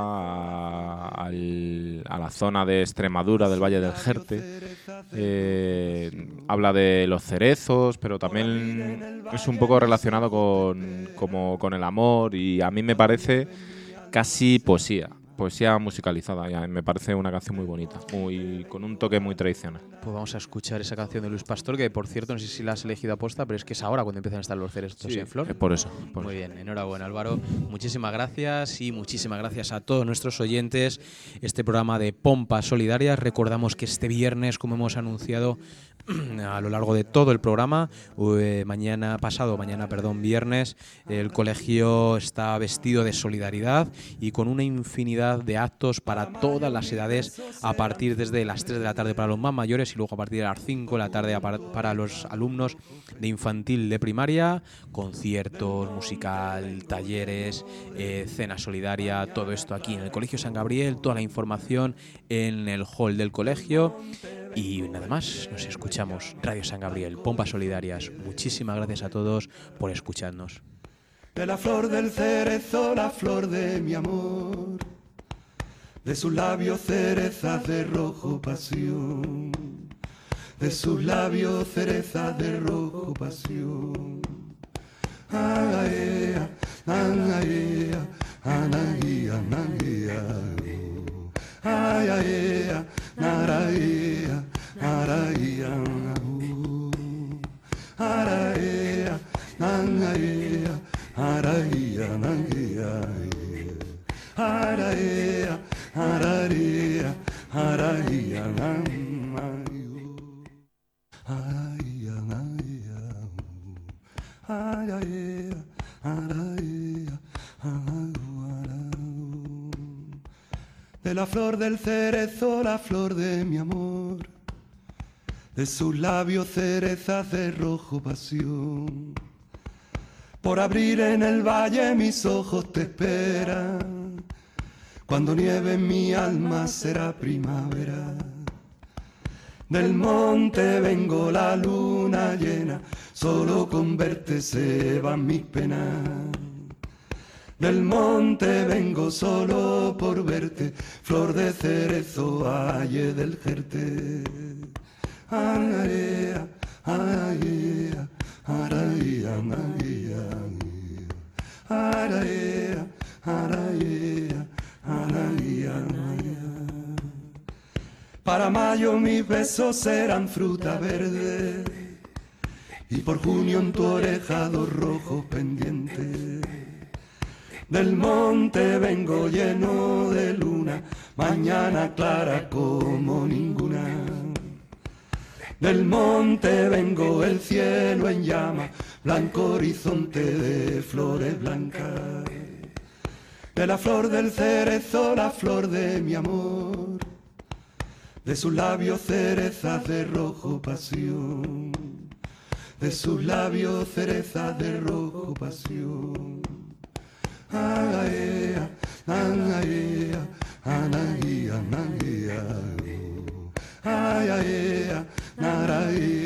a, al- a la zona de Extremadura, del Valle del Jerte. Eh, habla de los cerezos, pero también es un poco relacionado con, como, con el amor, y a mí me parece casi poesía. Poesía musicalizada, ya, me parece una canción muy bonita, muy con un toque muy tradicional. Pues vamos a escuchar esa canción de Luis Pastor, que por cierto no sé si la has elegido aposta, pero es que es ahora cuando empiezan a estar los cerezos Sí, en flor. es por eso, por Muy eso. bien, enhorabuena, Álvaro. Muchísimas gracias y muchísimas gracias a todos nuestros oyentes. Este programa de Pompas Solidarias. Recordamos que este viernes, como hemos anunciado a lo largo de todo el programa, eh, mañana pasado, mañana, perdón, viernes, el colegio está vestido de solidaridad y con una infinidad de actos para todas las edades, a partir desde las tres de la tarde para los más mayores y luego a partir de las cinco de la tarde para los alumnos de infantil, de primaria, conciertos, musical, talleres, eh, cena solidaria, todo esto aquí en el Colegio San Gabriel, toda la información en el hall del colegio. Y nada más, nos escuchamos. Radio San Gabriel, Pompas Solidarias. Muchísimas gracias a todos por escucharnos. De la flor del cerezo, la flor de mi amor, de sus labios cerezas de rojo pasión, de sus labios cerezas de rojo pasión. Ay, ay, ay, ay, ay, ay, naraia, naraia, araia, nangaia, araia, nangaia, araia, araia, araia, nangaio, araia, nangaia, araia, araia, de la flor del cerezo, la flor de mi amor, de sus labios cerezas de rojo pasión. Por abrir en el valle mis ojos te esperan, cuando nieve en mi alma será primavera. Del monte vengo la luna llena, solo con verte se van mis penas. Del monte vengo solo por verte, flor de cerezo, valle del Jerte. Araya, araya, araya, araya, araya, araya, araya, araya. Para mayo mis besos serán fruta verde, y por junio en tu oreja dos rojos pendientes. Del monte vengo lleno de luna, mañana clara como ninguna. Del monte vengo el cielo en llama, blanco horizonte de flores blancas. De la flor del cerezo, la flor de mi amor, de sus labios cerezas de rojo pasión, de sus labios cerezas de rojo pasión. Ay, ay, ay, ay, ay, ay,